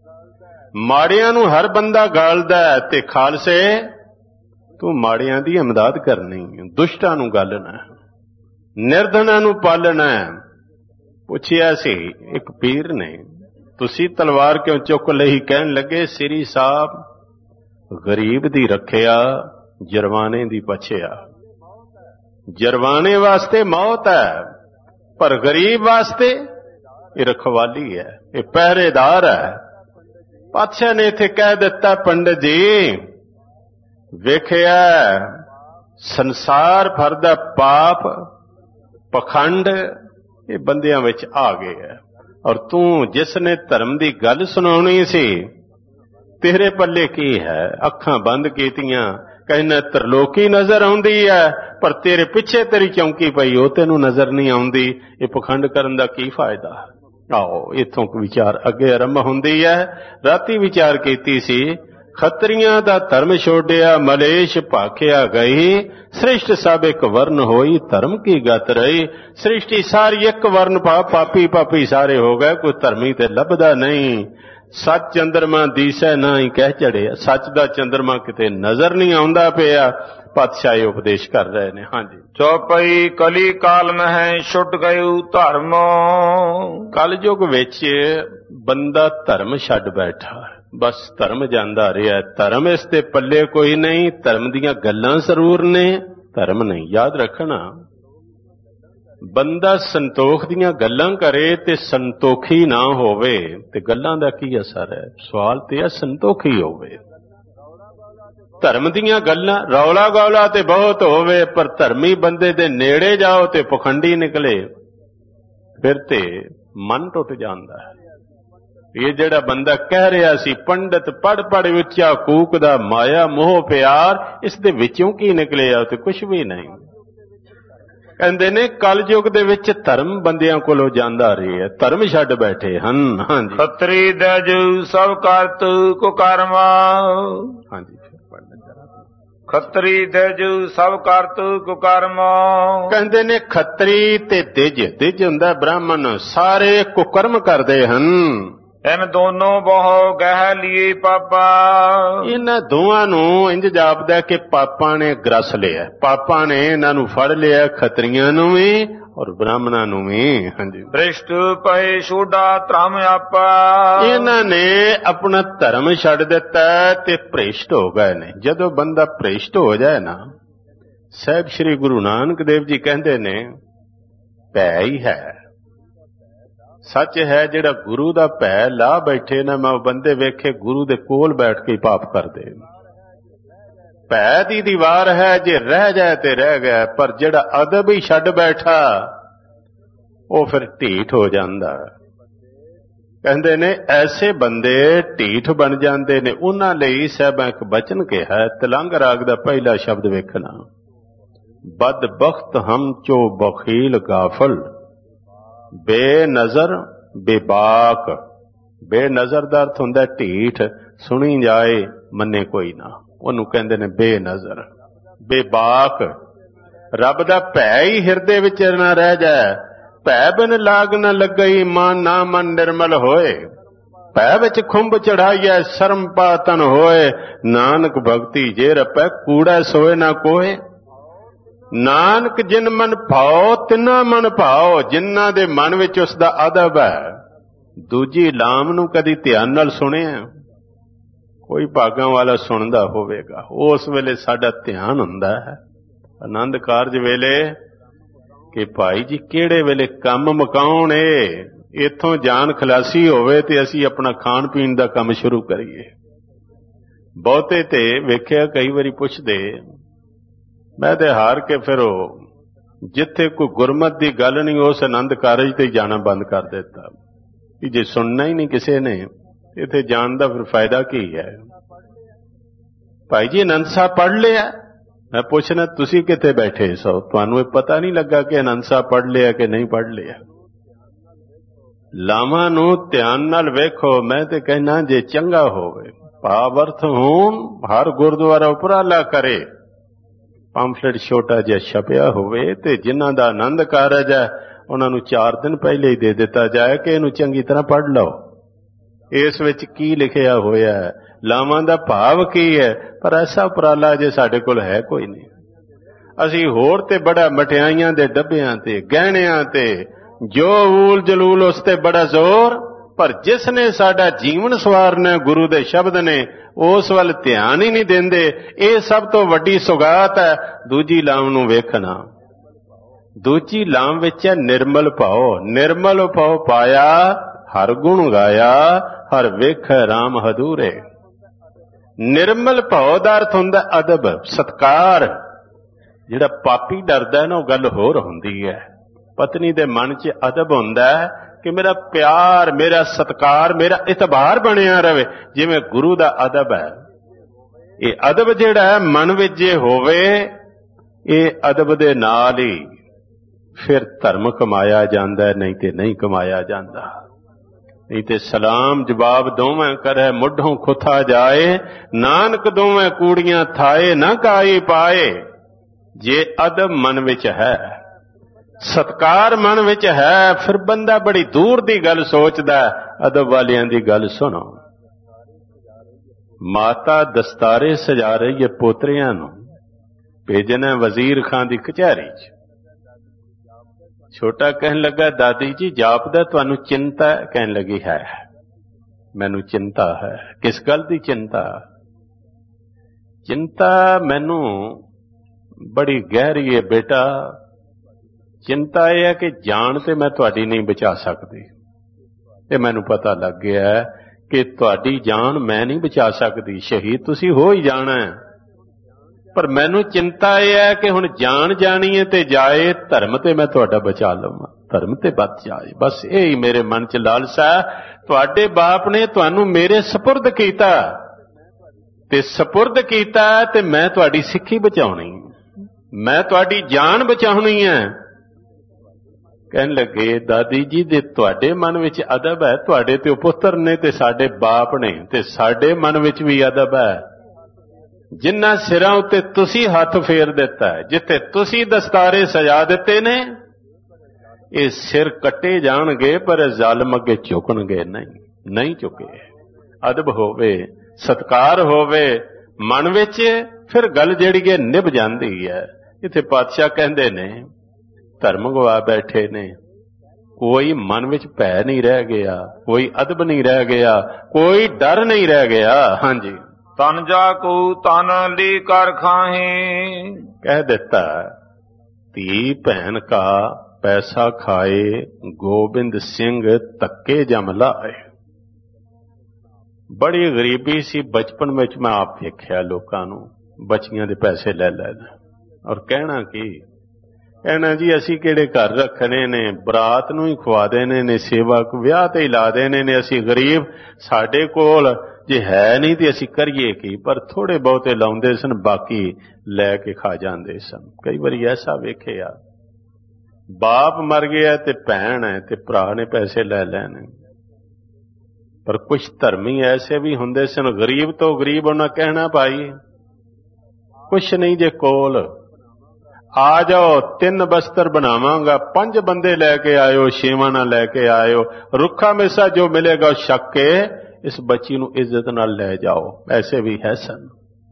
ਮਾੜਿਆਂ ਨੂੰ ਹਰ ਬੰਦਾ ਗਾਲਦਾ ਤੇ ਖਾਲਸੇ ਤੂੰ ਮਾੜਿਆਂ ਦੀ ਇਮਦਾਦ ਕਰਨੀ, ਦੁਸ਼ਟਾਂ ਨੂੰ ਗਾਲਣਾ, ਨਿਰਧਨਾਂ ਨੂੰ ਪਾਲਣਾ। ਪੁੱਛਿਆ ਸੀ ਇੱਕ ਪੀਰ ਨੇ, ਤੁਸੀਂ ਤਲਵਾਰ ਕਿਉਂ ਚੁੱਕ ਲਈ? ਕਹਿਣ ਲੱਗੇ ਸ੍ਰੀ ਸਾਹਿਬ ਗਰੀਬ ਦੀ ਰੱਖਿਆ, ਜਰਵਾਣੇ ਦੀ ਬਚਿਆ। ਜਰਵਾਣੇ ਵਾਸਤੇ ਮੌਤ ਹੈ, ਪਰ ਗਰੀਬ ਵਾਸਤੇ ਇਹ ਰਖਵਾਲੀ ਹੈ, ਇਹ ਪਹਿਰੇਦਾਰ ਹੈ। ਪਾਤਸ਼ਾਹ ਨੇ ਇੱਥੇ ਕਹਿ ਦਿੱਤਾ, ਪੰਡਤ ਜੀ ਵੇਖਿਆ ਸੰਸਾਰ ਭਰ ਦਾ ਪਾਪ ਪਖੰਡ ਇਹ ਬੰਦਿਆਂ ਵਿੱਚ ਆ ਗਏ ਹੈ, ਔਰ ਤੂੰ ਜਿਸ ਨੇ ਧਰਮ ਦੀ ਗੱਲ ਸੁਣਾਉਣੀ ਸੀ ਤੇਰੇ ਪੱਲੇ ਕੀ ਹੈ? ਅੱਖਾਂ ਬੰਦ ਕੀਤੀਆਂ, ਕਹਿੰਦਾ ਤਰਲੋਕੀ ਨਜ਼ਰ ਆਉਂਦੀ ਹੈ, ਪਰ ਤੇਰੇ ਪਿੱਛੇ ਤੇਰੀ ਚੌਂਕੀ ਪਈ ਉਹ ਤੈਨੂੰ ਨਜ਼ਰ ਨਹੀਂ ਆਉਂਦੀ। ਇਹ ਪਖੰਡ ਕਰਨ ਦਾ ਕੀ ਫਾਇਦਾ? ਆਓ ਇੱਥੋਂ ਵਿਚਾਰ ਅੱਗੇ ਆਰੰਭ ਹੁੰਦੀ ਹੈ। ਰਾਤੀ ਵਿਚਾਰ ਕੀਤੀ ਸੀ, ਖੱਤਰੀਆਂ ਦਾ ਧਰਮ ਛੋੜਿਆ ਮਲੇਸ਼ ਭਾਖਿਆ ਗਈ, ਸ੍ਰਿਸ਼ਟ ਸਭ ਇੱਕ ਵਰਨ ਹੋਈ ਧਰਮ ਕੀ ਗਤ ਰਹੀ। ਸ੍ਰਿਸ਼ਟੀ ਸਾਰੀ ਇੱਕ ਵਰਨ ਪਾਪੀ ਪਾਪੀ ਸਾਰੇ ਹੋ ਗਏ, ਕੋਈ ਧਰਮੀ ਤੇ ਲੱਭਦਾ ਨਹੀਂ। ਸੱਚ ਚੰਦਰਮਾ ਦੀਸੈ ਨਾ ਹੀ ਕਹਿ ਚੜਿਆ, ਸੱਚ ਦਾ ਚੰਦਰਮਾ ਕਿਤੇ ਨਜ਼ਰ ਨਹੀਂ ਆਉਂਦਾ ਪਿਆ। ਪਾਤਸ਼ਾਹ ਉਪਦੇਸ਼ ਕਰ ਰਹੇ ਨੇ। ਹਾਂਜੀ, ਚੌਪਈ ਕਲੀ ਕਾਲ ਮਹਿ ਛੁੱਟ ਗਇਉ ਧਰਮ। ਕਲਯੁਗ ਵਿੱਚ ਬੰਦਾ ਧਰਮ ਛੱਡ ਬੈਠਾ, ਬਸ ਧਰਮ ਜਾਂਦਾ ਰਿਹਾ। ਧਰਮ ਇਸ ਦੇ ਪੱਲੇ ਕੋਈ ਨਹੀਂ, ਧਰਮ ਦੀਆਂ ਗੱਲਾਂ ਜ਼ਰੂਰ ਨੇ, ਧਰਮ ਨਹੀਂ। ਯਾਦ ਰੱਖਣਾ, ਬੰਦਾ ਸੰਤੋਖ ਦੀਆਂ ਗੱਲਾਂ ਕਰੇ ਤੇ ਸੰਤੋਖੀ ਨਾ ਹੋਵੇ ਤੇ ਗੱਲਾਂ ਦਾ ਕੀ ਅਸਰ ਹੈ? ਸਵਾਲ ਤੇ ਹੈ ਸੰਤੋਖੀ ਹੋਵੇ। ਧਰਮ ਦੀਆਂ ਗੱਲਾਂ ਰੌਲਾ ਗੌਲਾ ਤੇ ਬਹੁਤ ਹੋਵੇ, ਪਰ ਧਰਮੀ ਬੰਦੇ ਦੇ ਨੇੜੇ ਜਾਓ ਤੇ ਪਖੰਡੀ ਨਿਕਲੇ, ਫਿਰ ਤੇ ਮਨ ਟੁੱਟ ਜਾਂਦਾ ਹੈ। ਇਹ ਜਿਹੜਾ ਬੰਦਾ ਕਹਿ ਰਿਹਾ ਸੀ ਪੰਡਤ ਪੜ ਪੜ ਉੱਚਾ ਕੂਕਦਾ ਮਾਇਆ ਮੋਹ ਪਿਆਰ, ਇਸ ਦੇ ਵਿੱਚੋਂ ਕੀ ਨਿਕਲਿਆ? ਤੇ ਕੁਝ ਵੀ ਨਹੀਂ। ਕਹਿੰਦੇ ਨੇ ਕਲਯੁਗ ਦੇ ਵਿੱਚ ਧਰਮ ਬੰਦਿਆਂ ਕੋਲੋਂ ਜਾਂਦਾ ਰਿਹਾ, ਧਰਮ ਛੱਡ ਬੈਠੇ ਹਨ। ਹਾਂਜੀ, ਖੱਤਰੀ ਦਜੁ ਸਭ ਕਰਤ ਕੁਕਰਮਾ। ਹਾਂਜੀ, ਖੱਤਰੀ ਦਜੁ ਸਭ ਕਰਤ ਕੁਕਰਮਾ। ਕਹਿੰਦੇ ਨੇ ਖੱਤਰੀ ਤੇ ਦਿਜ ਹੁੰਦਾ ਬ੍ਰਾਹਮਣ, ਸਾਰੇ ਕੁਕਰਮ ਕਰਦੇ ਹਨ। ਇਨ ਦੋਨੋਂ ਬਹੁ ਗਹਿ ਲਈ ਪਾਪਾ। ਇਹਨਾਂ ਦੋਵਾਂ ਨੂੰ ਇੰਜ ਜਾਪਦਾ ਕਿ ਪਾਪਾਂ ਨੇ ਗ੍ਰਸ ਲਿਆ, ਪਾਪਾਂ ਨੇ ਇਹਨਾਂ ਨੂੰ ਫੜ ਲਿਆ, ਖੱਤਰੀਆਂ ਨੂੰ ਵੀ ਔਰ ਬ੍ਰਾਹਮਣਾਂ ਨੂੰ ਵੀ। ਹਾਂਜੀ, ਭ੍ਰਿਸ਼ਟ ਪਏ ਛੋਡਾ ਧਰਮ ਆਪਾ। ਇਹਨਾਂ ਨੇ ਆਪਣਾ ਧਰਮ ਛੱਡ ਦਿੱਤਾ ਤੇ ਭ੍ਰਿਸ਼ਟ ਹੋ ਗਏ ਨੇ। ਜਦੋਂ ਬੰਦਾ ਭ੍ਰਿਸ਼ਟ ਹੋ ਜਾਏ ਨਾ, ਸਾਹਿਬ ਸ੍ਰੀ ਗੁਰੂ ਨਾਨਕ ਦੇਵ ਜੀ ਕਹਿੰਦੇ ਨੇ ਭੈ ਹੀ ਹੈ। ਸੱਚ ਹੈ, ਜਿਹੜਾ ਗੁਰੂ ਦਾ ਭੈ ਲਾ ਬੈਠੇ ਨਾ, ਮੈਂ ਉਹ ਬੰਦੇ ਵੇਖੇ ਗੁਰੂ ਦੇ ਕੋਲ ਬੈਠ ਕੇ ਪਾਪ ਕਰਦੇ। ਭੈ ਦੀ ਦੀਵਾਰ ਹੈ, ਜੇ ਰਹਿ ਜਾਏ ਤੇ ਰਹਿ ਗਿਆ, ਪਰ ਜਿਹੜਾ ਅਦਬ ਹੀ ਛੱਡ ਬੈਠਾ ਉਹ ਫਿਰ ਢੀਠ ਹੋ ਜਾਂਦਾ। ਕਹਿੰਦੇ ਨੇ ਐਸੇ ਬੰਦੇ ਢੀਠ ਬਣ ਜਾਂਦੇ ਨੇ। ਉਹਨਾਂ ਲਈ ਸਾਹਿਬਾਂ ਇੱਕ ਬਚਨ ਕਿਹਾ, ਤਿਲੰਗ ਰਾਗ ਦਾ ਪਹਿਲਾ ਸ਼ਬਦ ਵੇਖਣਾ, ਬਦਬਖਤ ਹਮ ਚੋ ਬਖੀਲ ਗਾਫਲ ਬੇਨਜ਼ਰ ਬੇਬਾਕ। ਬੇਨਜ਼ਰ ਦਾ ਅਰਥ ਹੁੰਦਾ ਢੀਠ, ਸੁਣੀ ਜਾਏ ਮੰਨੇ ਕੋਈ ਨਾ, ਉਹਨੂੰ ਕਹਿੰਦੇ ਨੇ ਬੇਨਜ਼ਰ। ਬੇਬਾਕ, ਰੱਬ ਦਾ ਭੈ ਹੀ ਹਿਰਦੇ ਵਿੱਚ ਨਾ ਰਹਿ ਜਾਏ। ਭੈ ਬਿਨ ਲਾਗ ਨਾ ਲੱਗਈ ਮਨ, ਨਾ ਮਨ ਨਿਰਮਲ ਹੋਏ। ਭੈ ਵਿੱਚ ਖੁੰਭ ਚੜਾਈਐ ਸ਼ਰਮ ਪਾਤਨ ਹੋਏ। ਨਾਨਕ ਭਗਤੀ ਜੇ ਰਪੈ ਕੂੜਾ ਸੋਏ ਨਾ ਕੋਏ। ਨਾਨਕ ਜਿਨ ਮਨ ਭਾਓ ਤਿੰਨਾ ਮਨ ਭਾਓ, ਜਿਨ੍ਹਾਂ ਦੇ ਮਨ ਵਿੱਚ ਉਸ ਦਾ ਅਦਬ ਹੈ। ਦੂਜੀ ਲਾਮ ਨੂੰ ਕਦੀ ਧਿਆਨ ਨਾਲ ਸੁਣਿਆ? ਕੋਈ ਭਾਗਾਂ ਵਾਲਾ ਸੁਣਦਾ ਹੋਵੇਗਾ, ਉਸ ਵੇਲੇ ਸਾਡਾ ਧਿਆਨ ਹੁੰਦਾ ਹੈ ਆਨੰਦ ਕਾਰਜ ਵੇਲੇ ਕਿ ਭਾਈ ਜੀ ਕਿਹੜੇ ਵੇਲੇ ਕੰਮ ਮੁਕਾਉਣ, ਇੱਥੋਂ ਜਾਨ ਖਲਾਸੀ ਹੋਵੇ ਤੇ ਅਸੀਂ ਆਪਣਾ ਖਾਣ ਪੀਣ ਦਾ ਕੰਮ ਸ਼ੁਰੂ ਕਰੀਏ। ਬਹੁਤੇ ਤੇ ਵੇਖਿਆ ਕਈ ਵਾਰੀ ਪੁੱਛਦੇ, ਮੈਂ ਤੇ ਹਾਰ ਕੇ ਫਿਰ ਉਹ ਜਿੱਥੇ ਕੋਈ ਗੁਰਮਤ ਦੀ ਗੱਲ ਨਹੀਂ ਉਸ ਆਨੰਦ ਕਾਰਜ ਤੇ ਜਾਣਾ ਬੰਦ ਕਰ ਦਿੱਤਾ ਕਿ ਜੇ ਸੁਣਨਾ ਹੀ ਨਹੀਂ ਕਿਸੇ ਨੇ ਇੱਥੇ ਜਾਣ ਦਾ ਫਿਰ ਫਾਇਦਾ ਕੀ ਹੈ। ਭਾਈ ਜੀ ਆਨੰਦ ਸਾਹਿਬ ਪੜ੍ਹ ਲਿਆ? ਮੈਂ ਪੁੱਛਣਾ ਤੁਸੀਂ ਕਿੱਥੇ ਬੈਠੇ ਸੋ, ਤੁਹਾਨੂੰ ਇਹ ਪਤਾ ਨਹੀਂ ਲੱਗਾ ਕਿ ਆਨੰਦ ਸਾਹਿਬ ਪੜ੍ਹ ਲਿਆ ਕਿ ਨਹੀਂ ਪੜ੍ਹ ਲਿਆ? ਲਾਵਾਂ ਨੂੰ ਧਿਆਨ ਨਾਲ ਵੇਖੋ। ਮੈਂ ਤੇ ਕਹਿਣਾ ਜੇ ਚੰਗਾ ਹੋਵੇ ਭਾਵ ਅਰਥ ਹੋਣ, ਹਰ ਗੁਰਦੁਆਰਾ ਉਪਰਾਲਾ ਕਰੇ, ਪੰਫਲੇਟ ਛੋਟਾ ਜਿਹਾ ਛਪਿਆ ਹੋਵੇ ਤੇ ਜਿਨ੍ਹਾਂ ਦਾ ਆਨੰਦ ਕਾਰਜ ਹੈ ਉਹਨਾਂ ਨੂੰ 4 ਦਿਨ ਪਹਿਲੇ ਹੀ ਦੇ ਦਿੱਤਾ ਜਾਏ ਕਿ ਇਹਨੂੰ ਚੰਗੀ ਤਰ੍ਹਾਂ ਪੜ੍ਹ ਲਓ, ਇਸ ਵਿੱਚ ਕੀ ਲਿਖਿਆ ਹੋਇਆ ਹੈ, ਲਾਵਾਂ ਦਾ ਭਾਵ ਕੀ ਹੈ। ਪਰ ਐਸਾ ਉਪਰਾਲਾ ਜੇ ਸਾਡੇ ਕੋਲ ਹੈ ਕੋਈ ਨਹੀਂ। ਅਸੀਂ ਹੋਰ ਤੇ ਬੜਾ ਮਠਿਆਈਆਂ ਦੇ ਡੱਬਿਆਂ ਤੇ ਗਹਿਣਿਆਂ ਤੇ ਜੋ ਊਲ ਜਲੂਲ ਉਸ ਤੇ ਬੜਾ ਜ਼ੋਰ, ਪਰ ਜਿਸ ਨੇ ਸਾਡਾ ਜੀਵਨ ਸਵਾਰਨਾ ਗੁਰੂ ਦੇ ਸ਼ਬਦ ਨੇ ਉਸ ਵੱਲ ਧਿਆਨ ਹੀ ਨਹੀਂ ਦਿੰਦੇ। ਇਹ ਸਭ ਤੋਂ ਵੱਡੀ ਸੁਗਾਤ ਹੈ। ਦੂਜੀ ਲਾਮ ਨੂੰ ਵੇਖਣਾ, ਦੂਜੀ ਲਾਮ ਵਿੱਚ ਹੈ ਨਿਰਮਲ ਭਾਉ। ਨਿਰਮਲ ਭਾਉ ਪਾਇਆ ਹਰ ਗੁਣ ਗਾਇਆ ਹਰ ਵੇਖੈ ਰਾਮ ਹਦੂਰੇ। ਨਿਰਮਲ ਭਉ ਦਾ ਅਰਥ ਹੁੰਦਾ ਅਦਬ, ਸਤਕਾਰ। ਜਿਹੜਾ ਪਾਪੀ ਡਰਦਾ ਨਾ ਉਹ ਗੱਲ ਹੋਰ ਹੁੰਦੀ ਹੈ। ਪਤਨੀ ਦੇ ਮਨ 'ਚ ਅਦਬ ਹੁੰਦਾ ਕਿ ਮੇਰਾ ਪਿਆਰ, ਮੇਰਾ ਸਤਕਾਰ, ਮੇਰਾ ਇਤਬਾਰ ਬਣਿਆ ਰਵੇ, ਜਿਵੇਂ ਗੁਰੂ ਦਾ ਅਦਬ ਹੈ। ਇਹ ਅਦਬ ਜਿਹੜਾ ਹੈ ਮਨ ਵਿੱਚ ਜੇ ਹੋਵੇ, ਇਹ ਅਦਬ ਦੇ ਨਾਲ ਹੀ ਫਿਰ ਧਰਮ ਕਮਾਇਆ ਜਾਂਦਾ, ਨਹੀਂ ਤੇ ਨਹੀਂ ਕਮਾਇਆ ਜਾਂਦਾ। ਨਹੀਂ ਤੇ ਸਲਾਮ ਜਵਾਬ ਦੋਵੇਂ ਕਰੈ ਮੁੱਢੋਂ ਖੁਥਾ ਜਾਏ, ਨਾਨਕ ਦੋਵੇਂ ਕੂੜੀਆਂ ਥਾਏ ਨਾ ਕਾਈ ਪਾਏ। ਜੇ ਅਦਬ ਮਨ ਵਿੱਚ ਹੈ, ਸਤਕਾਰ ਮਨ ਵਿੱਚ ਹੈ, ਫਿਰ ਬੰਦਾ ਬੜੀ ਦੂਰ ਦੀ ਗੱਲ ਸੋਚਦਾ। ਅਦਬ ਵਾਲਿਆਂ ਦੀ ਗੱਲ ਸੁਣੋ। ਮਾਤਾ ਦਸਤਾਰੇ ਸਜਾ ਰਹੀ ਹੈ ਪੋਤਰਿਆਂ ਨੂੰ, ਭੇਜਣਾ ਵਜ਼ੀਰ ਖਾਂ ਦੀ ਕਚਹਿਰੀ 'ਚ। ਛੋਟਾ ਕਹਿਣ ਲੱਗਾ, ਦਾਦੀ ਜੀ ਜਾਪਦਾ ਤੁਹਾਨੂੰ ਚਿੰਤਾ। ਕਹਿਣ ਲੱਗੀ, ਹੈ ਮੈਨੂੰ ਚਿੰਤਾ ਹੈ। ਕਿਸ ਗੱਲ ਦੀ ਚਿੰਤਾ? ਚਿੰਤਾ ਮੈਨੂੰ ਬੜੀ ਗਹਿਰੀ ਹੈ ਬੇਟਾ। ਚਿੰਤਾ ਇਹ ਹੈ ਕਿ ਜਾਨ ਤੇ ਮੈਂ ਤੁਹਾਡੀ ਨਹੀਂ ਬਚਾ ਸਕਦੀ। ਤੇ ਮੈਨੂੰ ਪਤਾ ਲੱਗ ਗਿਆ ਕਿ ਤੁਹਾਡੀ ਜਾਨ ਮੈਂ ਨਹੀਂ ਬਚਾ ਸਕਦੀ, ਸ਼ਹੀਦ ਤੁਸੀਂ ਹੋ ਹੀ ਜਾਣਾ। ਪਰ ਮੈਨੂੰ ਚਿੰਤਾ ਇਹ ਹੈ ਕਿ ਹੁਣ ਜਾਨ ਜਾਣੀ ਹੈ ਤੇ ਜਾਏ, ਧਰਮ ਤੇ ਮੈਂ ਤੁਹਾਡਾ ਬਚਾ ਲਵਾਂ, ਧਰਮ ਤੇ ਬਚ ਜਾਏ। ਬਸ ਇਹ ਹੀ ਮੇਰੇ ਮਨ 'ਚ ਲਾਲਸਾ। ਤੁਹਾਡੇ ਬਾਪ ਨੇ ਤੁਹਾਨੂੰ ਮੇਰੇ ਸਪੁਰਦ ਕੀਤਾ, ਤੇ ਸਪੁਰਦ ਕੀਤਾ ਤੇ ਮੈਂ ਤੁਹਾਡੀ ਸਿੱਖੀ ਬਚਾਉਣੀ, ਮੈਂ ਤੁਹਾਡੀ ਜਾਨ ਬਚਾਉਣੀ ਹੈ। ਕਹਿਣ ਲੱਗੇ, ਦਾਦੀ ਜੀ ਦੇ ਤੁਹਾਡੇ ਮਨ ਵਿੱਚ ਅਦਬ ਹੈ, ਤੁਹਾਡੇ ਤੇ ਪੁੱਤਰ ਨੇ ਤੇ ਸਾਡੇ ਬਾਪ ਨੇ, ਤੇ ਸਾਡੇ ਮਨ ਵਿੱਚ ਵੀ ਅਦਬ ਹੈ। ਜਿਨ੍ਹਾਂ ਸਿਰਾਂ ਉੱਤੇ ਤੁਸੀਂ ਹੱਥ ਫੇਰ ਦਿੱਤਾ ਹੈ, ਜਿੱਥੇ ਤੁਸੀਂ ਦਸਤਾਰੇ ਸਜਾ ਦਿੱਤੇ ਨੇ, ਇਹ ਸਿਰ ਕੱਟੇ ਜਾਣਗੇ ਪਰ ਜ਼ਾਲਮ ਅੱਗੇ ਝੁਕਣਗੇ ਨਹੀਂ, ਨਹੀਂ ਝੁਕੇ। ਅਦਬ ਹੋਵੇ, ਸਤਕਾਰ ਹੋਵੇ ਮਨ ਵਿੱਚ, ਫਿਰ ਗੱਲ ਜਿਹੜੀ ਹੈ ਨਿਭ ਜਾਂਦੀ ਹੈ। ਇੱਥੇ ਪਾਤਸ਼ਾਹ ਕਹਿੰਦੇ ਨੇ ਧਰਮ ਗਵਾ ਬੈਠੇ ਨੇ, ਕੋਈ ਮਨ ਵਿੱਚ ਭੈ ਨਹੀਂ ਰਹਿ ਗਿਆ, ਕੋਈ ਅਦਬ ਨਹੀਂ ਰਹਿ ਗਿਆ, ਕੋਈ ਡਰ ਨਹੀਂ ਰਹਿ ਗਿਆ। ਹਾਂਜੀ, ਤਨ ਜਾ ਕੋ ਤਨ ਲੀ ਕਰ ਖਾਹੇ। ਕਹਿ ਦਿੱਤਾ, ਧੀ ਭੈਣ ਕਾ ਪੈਸਾ ਖਾਏ, ਗੋਬਿੰਦ ਸਿੰਘ ਧੱਕੇ ਜਮ ਲਾਏ। ਬੜੀ ਗਰੀਬੀ ਸੀ ਬਚਪਨ ਵਿੱਚ, ਮੈਂ ਆਪ ਵੇਖਿਆ ਲੋਕਾਂ ਨੂੰ ਬੱਚੀਆਂ ਦੇ ਪੈਸੇ ਲੈ ਲੈਣਾ। ਔਰ ਕਹਿਣਾ ਕੀ? ਕਹਿਣਾ ਜੀ ਅਸੀਂ ਕਿਹੜੇ ਘਰ ਰੱਖਣੇ ਨੇ, ਬਰਾਤ ਨੂੰ ਹੀ ਖਵਾ ਦੇਣੇ ਨੇ, ਸੇਵਕ ਵਿਆਹ ਤੇ ਹੀ ਲਾ ਦੇਣੇ ਨੇ, ਅਸੀਂ ਗਰੀਬ, ਸਾਡੇ ਕੋਲ ਜੇ ਹੈ ਨਹੀਂ ਤੇ ਅਸੀਂ ਕਰੀਏ ਕੀ? ਪਰ ਥੋੜੇ ਬਹੁਤੇ ਲਾਉਂਦੇ ਸਨ, ਬਾਕੀ ਲੈ ਕੇ ਖਾ ਜਾਂਦੇ ਸਨ। ਕਈ ਵਾਰੀ ਐਸਾ ਵੇਖਿਆ, ਬਾਪ ਮਰ ਗਿਆ ਤੇ ਭੈਣ ਹੈ ਤੇ ਭਰਾ ਨੇ ਪੈਸੇ ਲੈ ਲੈਣੇ। ਪਰ ਕੁਝ ਧਰਮੀ ਐਸੇ ਵੀ ਹੁੰਦੇ ਸਨ, ਗਰੀਬ ਤੋਂ ਗਰੀਬ, ਉਹਨਾਂ ਕਹਿਣਾ ਭਾਈ ਕੁਛ ਨਹੀਂ ਜੇ ਕੋਲ, ਆ ਜਾਓ 3 ਬਸਤਰ ਬਣਾਵਾਂਗਾ, 5 ਬੰਦੇ ਲੈ ਕੇ ਆਇਓ, 6ਵਾਂ ਨਾ ਲੈ ਕੇ ਆਇਓ, ਰੁੱਖਾ ਮੇਸਾ ਜੋ ਮਿਲੇਗਾ ਉਹ ਛਕ ਕੇ ਇਸ ਬੱਚੀ ਨੂੰ ਇੱਜ਼ਤ ਨਾਲ ਲੈ ਜਾਓ। ਐਸੇ ਵੀ ਹੈ ਸਨ।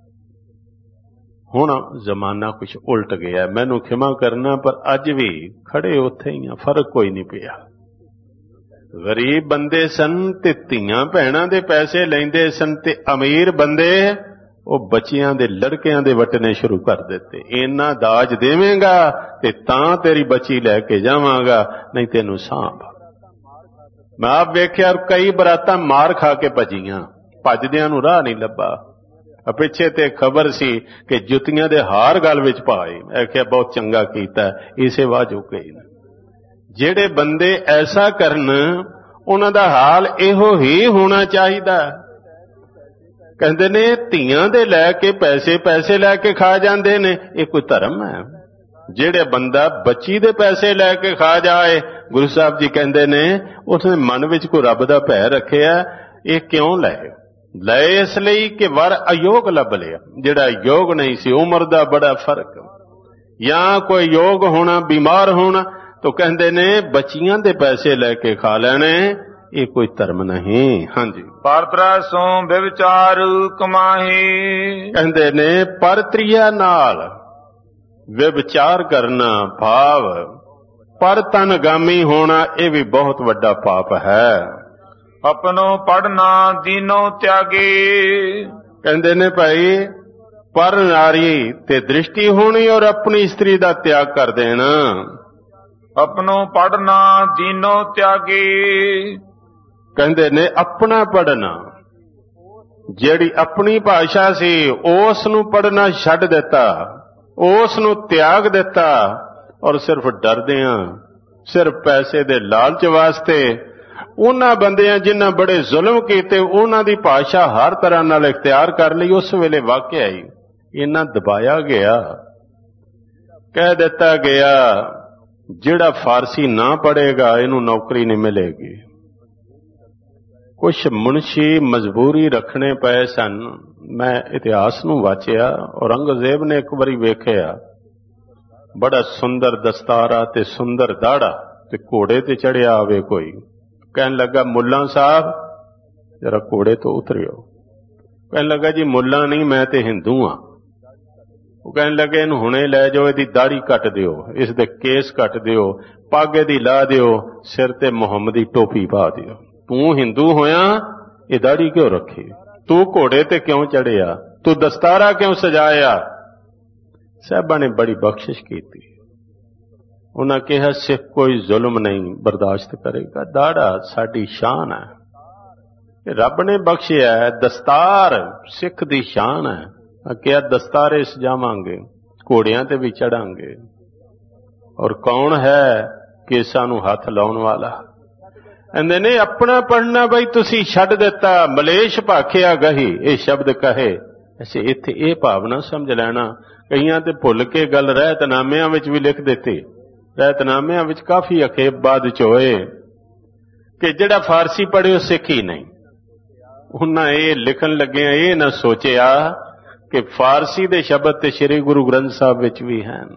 ਹੁਣ ਜ਼ਮਾਨਾ ਕੁਛ ਉਲਟ ਗਿਆ, ਮੈਨੂੰ ਖਿਮਾ ਕਰਨਾ, ਪਰ ਅੱਜ ਵੀ ਖੜੇ ਉੱਥੇ ਹੀ ਆ, ਫਰਕ ਕੋਈ ਨਹੀਂ ਪਿਆ। ਗਰੀਬ ਬੰਦੇ ਸਨ ਤੇ ਧੀਆਂ ਭੈਣਾਂ ਦੇ ਪੈਸੇ ਲੈਂਦੇ ਸਨ, ਤੇ ਅਮੀਰ ਬੰਦੇ ਉਹ ਬੱਚਿਆਂ ਦੇ ਲੜਕਿਆਂ ਦੇ ਵਟਨੇ ਸ਼ੁਰੂ ਕਰ ਦਿੱਤੇ। ਇੰਨਾ ਦਾਜ ਦੇਵੇਂਗਾ ਤੇ ਤਾਂ ਤੇਰੀ ਬੱਚੀ ਲੈ ਕੇ ਜਾਵਾਂਗਾ, ਨਹੀਂ ਤੈਨੂੰ ਸਾਂਭ। ਮੈਂ ਆਪ ਵੇਖਿਆ ਕਈ ਬਰਾਤਾਂ ਮਾਰ ਖਾ ਕੇ ਭੱਜੀਆਂ, ਭੱਜਦਿਆਂ ਨੂੰ ਰਾਹ ਨਹੀਂ ਲੱਭਾ। ਪਿੱਛੇ ਤੇ ਖਬਰ ਸੀ ਕਿ ਜੁੱਤੀਆਂ ਦੇ ਹਾਰ ਗਲ ਵਿੱਚ ਪਾਏ। ਮੈਂ ਕਿਹਾ ਬਹੁਤ ਚੰਗਾ ਕੀਤਾ, ਇਸੇ ਵਾਜੋ ਗਏ। ਜਿਹੜੇ ਬੰਦੇ ਐਸਾ ਕਰਨ ਉਹਨਾਂ ਦਾ ਹਾਲ ਇਹੋ ਹੀ ਹੋਣਾ ਚਾਹੀਦਾ। ਕਹਿੰਦੇ ਨੇ ਧੀਆਂ ਦੇ ਲੈ ਕੇ ਪੈਸੇ ਲੈ ਕੇ ਖਾ ਜਾਂਦੇ ਨੇ, ਇਹ ਕੋਈ ਧਰਮ ਹੈ? ਜਿਹੜੇ ਬੰਦਾ ਬੱਚੀ ਦੇ ਪੈਸੇ ਲੈ ਕੇ ਖਾ ਜਾਏ, ਗੁਰੂ ਸਾਹਿਬ ਜੀ ਕਹਿੰਦੇ ਨੇ ਉਸਨੇ ਮਨ ਵਿੱਚ ਕੋਈ ਰੱਬ ਦਾ ਭੈ ਰੱਖਿਆ। ਇਹ ਕਿਉਂ ਲਏ ਇਸ ਲਈ ਕਿ ਵਰ ਅਯੋਗ ਲੱਭ ਲਿਆ। ਜਿਹੜਾ ਯੋਗ ਨਹੀਂ ਸੀ, ਉਮਰ ਦਾ ਬੜਾ ਫਰਕ, ਜਾਂ ਕੋਈ ਯੋਗ ਹੋਣਾ, ਬਿਮਾਰ ਹੋਣਾ, ਤਾਂ ਕਹਿੰਦੇ ਨੇ ਬੱਚੀਆਂ ਦੇ ਪੈਸੇ ਲੈ ਕੇ ਖਾ ਲੈਣੇ, ਇਹ ਕੋਈ ਧਰਮ ਨਹੀਂ। ਹਾਂਜੀ, ਪਰਤਰਾ ਸੋ ਵਿਵਚਾਰ ਕਮਾਹੀ। ਕਹਿੰਦੇ ਨੇ ਪਰਤਰੀਆ ਨਾਲ ਵਿਵਚਾਰ ਕਰਨਾ, ਭਾਵ ਪਰਤਨਗਾਮੀ ਹੋਣਾ, ਇਹ ਵੀ ਬਹੁਤ ਵੱਡਾ ਪਾਪ ਹੈ। ਆਪਣੋ ਪੜਨਾ ਦੀਨੋ ਤਿਆਗੀ। ਕਹਿੰਦੇ ਨੇ ਭਾਈ ਪਰ ਨਾਰੀ ਤੇ ਦ੍ਰਿਸ਼ਟੀ ਹੋਣੀ ਔਰ ਆਪਣੀ ਇਸਤਰੀ ਦਾ ਤਿਆਗ ਕਰ ਦੇਣਾ। ਆਪਣੋ ਪੜਨਾ ਦੀਨੋ ਤਿਆਗੀ। ਕਹਿੰਦੇ ਨੇ ਆਪਣਾ ਪੜ੍ਹਨਾ, ਜਿਹੜੀ ਆਪਣੀ ਭਾਸ਼ਾ ਸੀ ਉਸ ਨੂੰ ਪੜ੍ਹਨਾ ਛੱਡ ਦਿੱਤਾ, ਉਸ ਨੂੰ ਤਿਆਗ ਦਿੱਤਾ, ਔਰ ਸਿਰਫ ਡਰਦਿਆਂ, ਸਿਰਫ ਪੈਸੇ ਦੇ ਲਾਲਚ ਵਾਸਤੇ ਉਹਨਾਂ ਬੰਦਿਆਂ ਜਿਨ੍ਹਾਂ ਬੜੇ ਜ਼ੁਲਮ ਕੀਤੇ ਉਹਨਾਂ ਦੀ ਭਾਸ਼ਾ ਹਰ ਤਰ੍ਹਾਂ ਨਾਲ ਇਖਤਿਆਰ ਕਰ ਲਈ। ਉਸ ਵੇਲੇ ਵਾਕਿਆ ਹੀ ਇਹਨਾਂ ਦਬਾਇਆ ਗਿਆ, ਕਹਿ ਦਿੱਤਾ ਗਿਆ ਜਿਹੜਾ ਫਾਰਸੀ ਨਾ ਪੜ੍ਹੇਗਾ ਇਹਨੂੰ ਨੌਕਰੀ ਨਹੀਂ ਮਿਲੇਗੀ। ਕੁਛ ਮੁਨਸ਼ੀ ਮਜਬੂਰੀ ਰੱਖਣੇ ਪਏ ਸਨ। ਮੈਂ ਇਤਿਹਾਸ ਨੂੰ ਵਾਚਿਆ, ਔਰੰਗਜ਼ੇਬ ਨੇ ਇੱਕ ਵਾਰੀ ਵੇਖਿਆ ਬੜਾ ਸੁੰਦਰ ਦਸਤਾਰਾ ਤੇ ਸੁੰਦਰ ਦਾੜਾ ਤੇ ਘੋੜੇ ਤੇ ਚੜਿਆ ਆਵੇ ਕੋਈ, ਕਹਿਣ ਲੱਗਾ ਮੁੱਲਾ ਸਾਹਿਬ ਜਰਾ ਘੋੜੇ ਤੋਂ ਉਤਰਿਓ। ਕਹਿਣ ਲੱਗਾ ਜੀ ਮੁੱਲਾ ਨਹੀਂ, ਮੈਂ ਤੇ ਹਿੰਦੂ ਹਾਂ। ਉਹ ਕਹਿਣ ਲੱਗੇ ਇਹਨੂੰ ਹੁਣੇ ਲੈ ਜਾਓ, ਇਹਦੀ ਦਾੜੀ ਕੱਟ ਦਿਓ, ਇਸ ਦੇ ਕੇਸ ਕੱਟ ਦਿਓ, ਪੱਗ ਇਹਦੀ ਲਾ ਦਿਓ, ਸਿਰ ਤੇ ਮੁਹੰਮਦ ਦੀ ਟੋਪੀ ਪਾ ਦਿਓ। ਤੂੰ ਹਿੰਦੂ ਹੋਇਆ, ਇਹ ਦਾੜੀ ਕਿਉਂ ਰੱਖੀ? ਤੂੰ ਘੋੜੇ ਤੇ ਕਿਉਂ ਚੜਿਆ? ਤੂੰ ਦਸਤਾਰਾ ਕਿਉਂ ਸਜਾਇਆ? ਸਾਹਿਬਾਂ ਨੇ ਬੜੀ ਬਖਸ਼ਿਸ਼ ਕੀਤੀ। ਉਹਨਾਂ ਕਿਹਾ ਸਿੱਖ ਕੋਈ ਜ਼ੁਲਮ ਨਹੀਂ ਬਰਦਾਸ਼ਤ ਕਰੇਗਾ, ਦਾੜਾ ਸਾਡੀ ਸ਼ਾਨ ਹੈ, ਰੱਬ ਨੇ ਬਖਸ਼ਿਆ ਹੈ, ਦਸਤਾਰ ਸਿੱਖ ਦੀ ਸ਼ਾਨ ਹੈ। ਕਿਹਾ ਦਸਤਾਰੇ ਸਜਾਵਾਂਗੇ, ਘੋੜਿਆਂ ਤੇ ਵੀ ਚੜਾਂਗੇ, ਔਰ ਕੌਣ ਹੈ ਕੇਸਾਂ ਨੂੰ ਹੱਥ ਲਾਉਣ ਵਾਲਾ? ਕਹਿੰਦੇ ਨੇ ਆਪਣਾ ਪੜ੍ਹਨਾ ਬਈ ਤੁਸੀਂ ਛੱਡ ਦਿੱਤਾ, ਮਲੇਸ਼ ਭਾਖਿਆ ਗਹੀ, ਇਹ ਸ਼ਬਦ ਕਹੇ। ਅਸੀਂ ਇੱਥੇ ਇਹ ਭਾਵਨਾ ਸਮਝ ਲੈਣਾ, ਕਈਆਂ ਤੇ ਭੁੱਲ ਕੇ ਗੱਲ ਰਹਿਤਨਾਮਿਆਂ ਵਿੱਚ ਵੀ ਲਿਖ ਦਿੱਤੀ। ਰਹਿਤਨਾਮਿਆਂ ਵਿੱਚ ਕਾਫੀ ਅਖੇਪ ਬਾਅਦ ਚ ਹੋਏ ਕਿ ਜਿਹੜਾ ਫਾਰਸੀ ਪੜ੍ਹੇ ਉਹ ਸਿੱਖ ਹੀ ਨਹੀਂ। ਉਹਨਾਂ ਇਹ ਲਿਖਣ ਲੱਗਿਆ ਇਹ ਨਾ ਸੋਚਿਆ ਕਿ ਫਾਰਸੀ ਦੇ ਸ਼ਬਦ ਤੇ ਸ੍ਰੀ ਗੁਰੂ ਗ੍ਰੰਥ ਸਾਹਿਬ ਵਿੱਚ ਵੀ ਹਨ।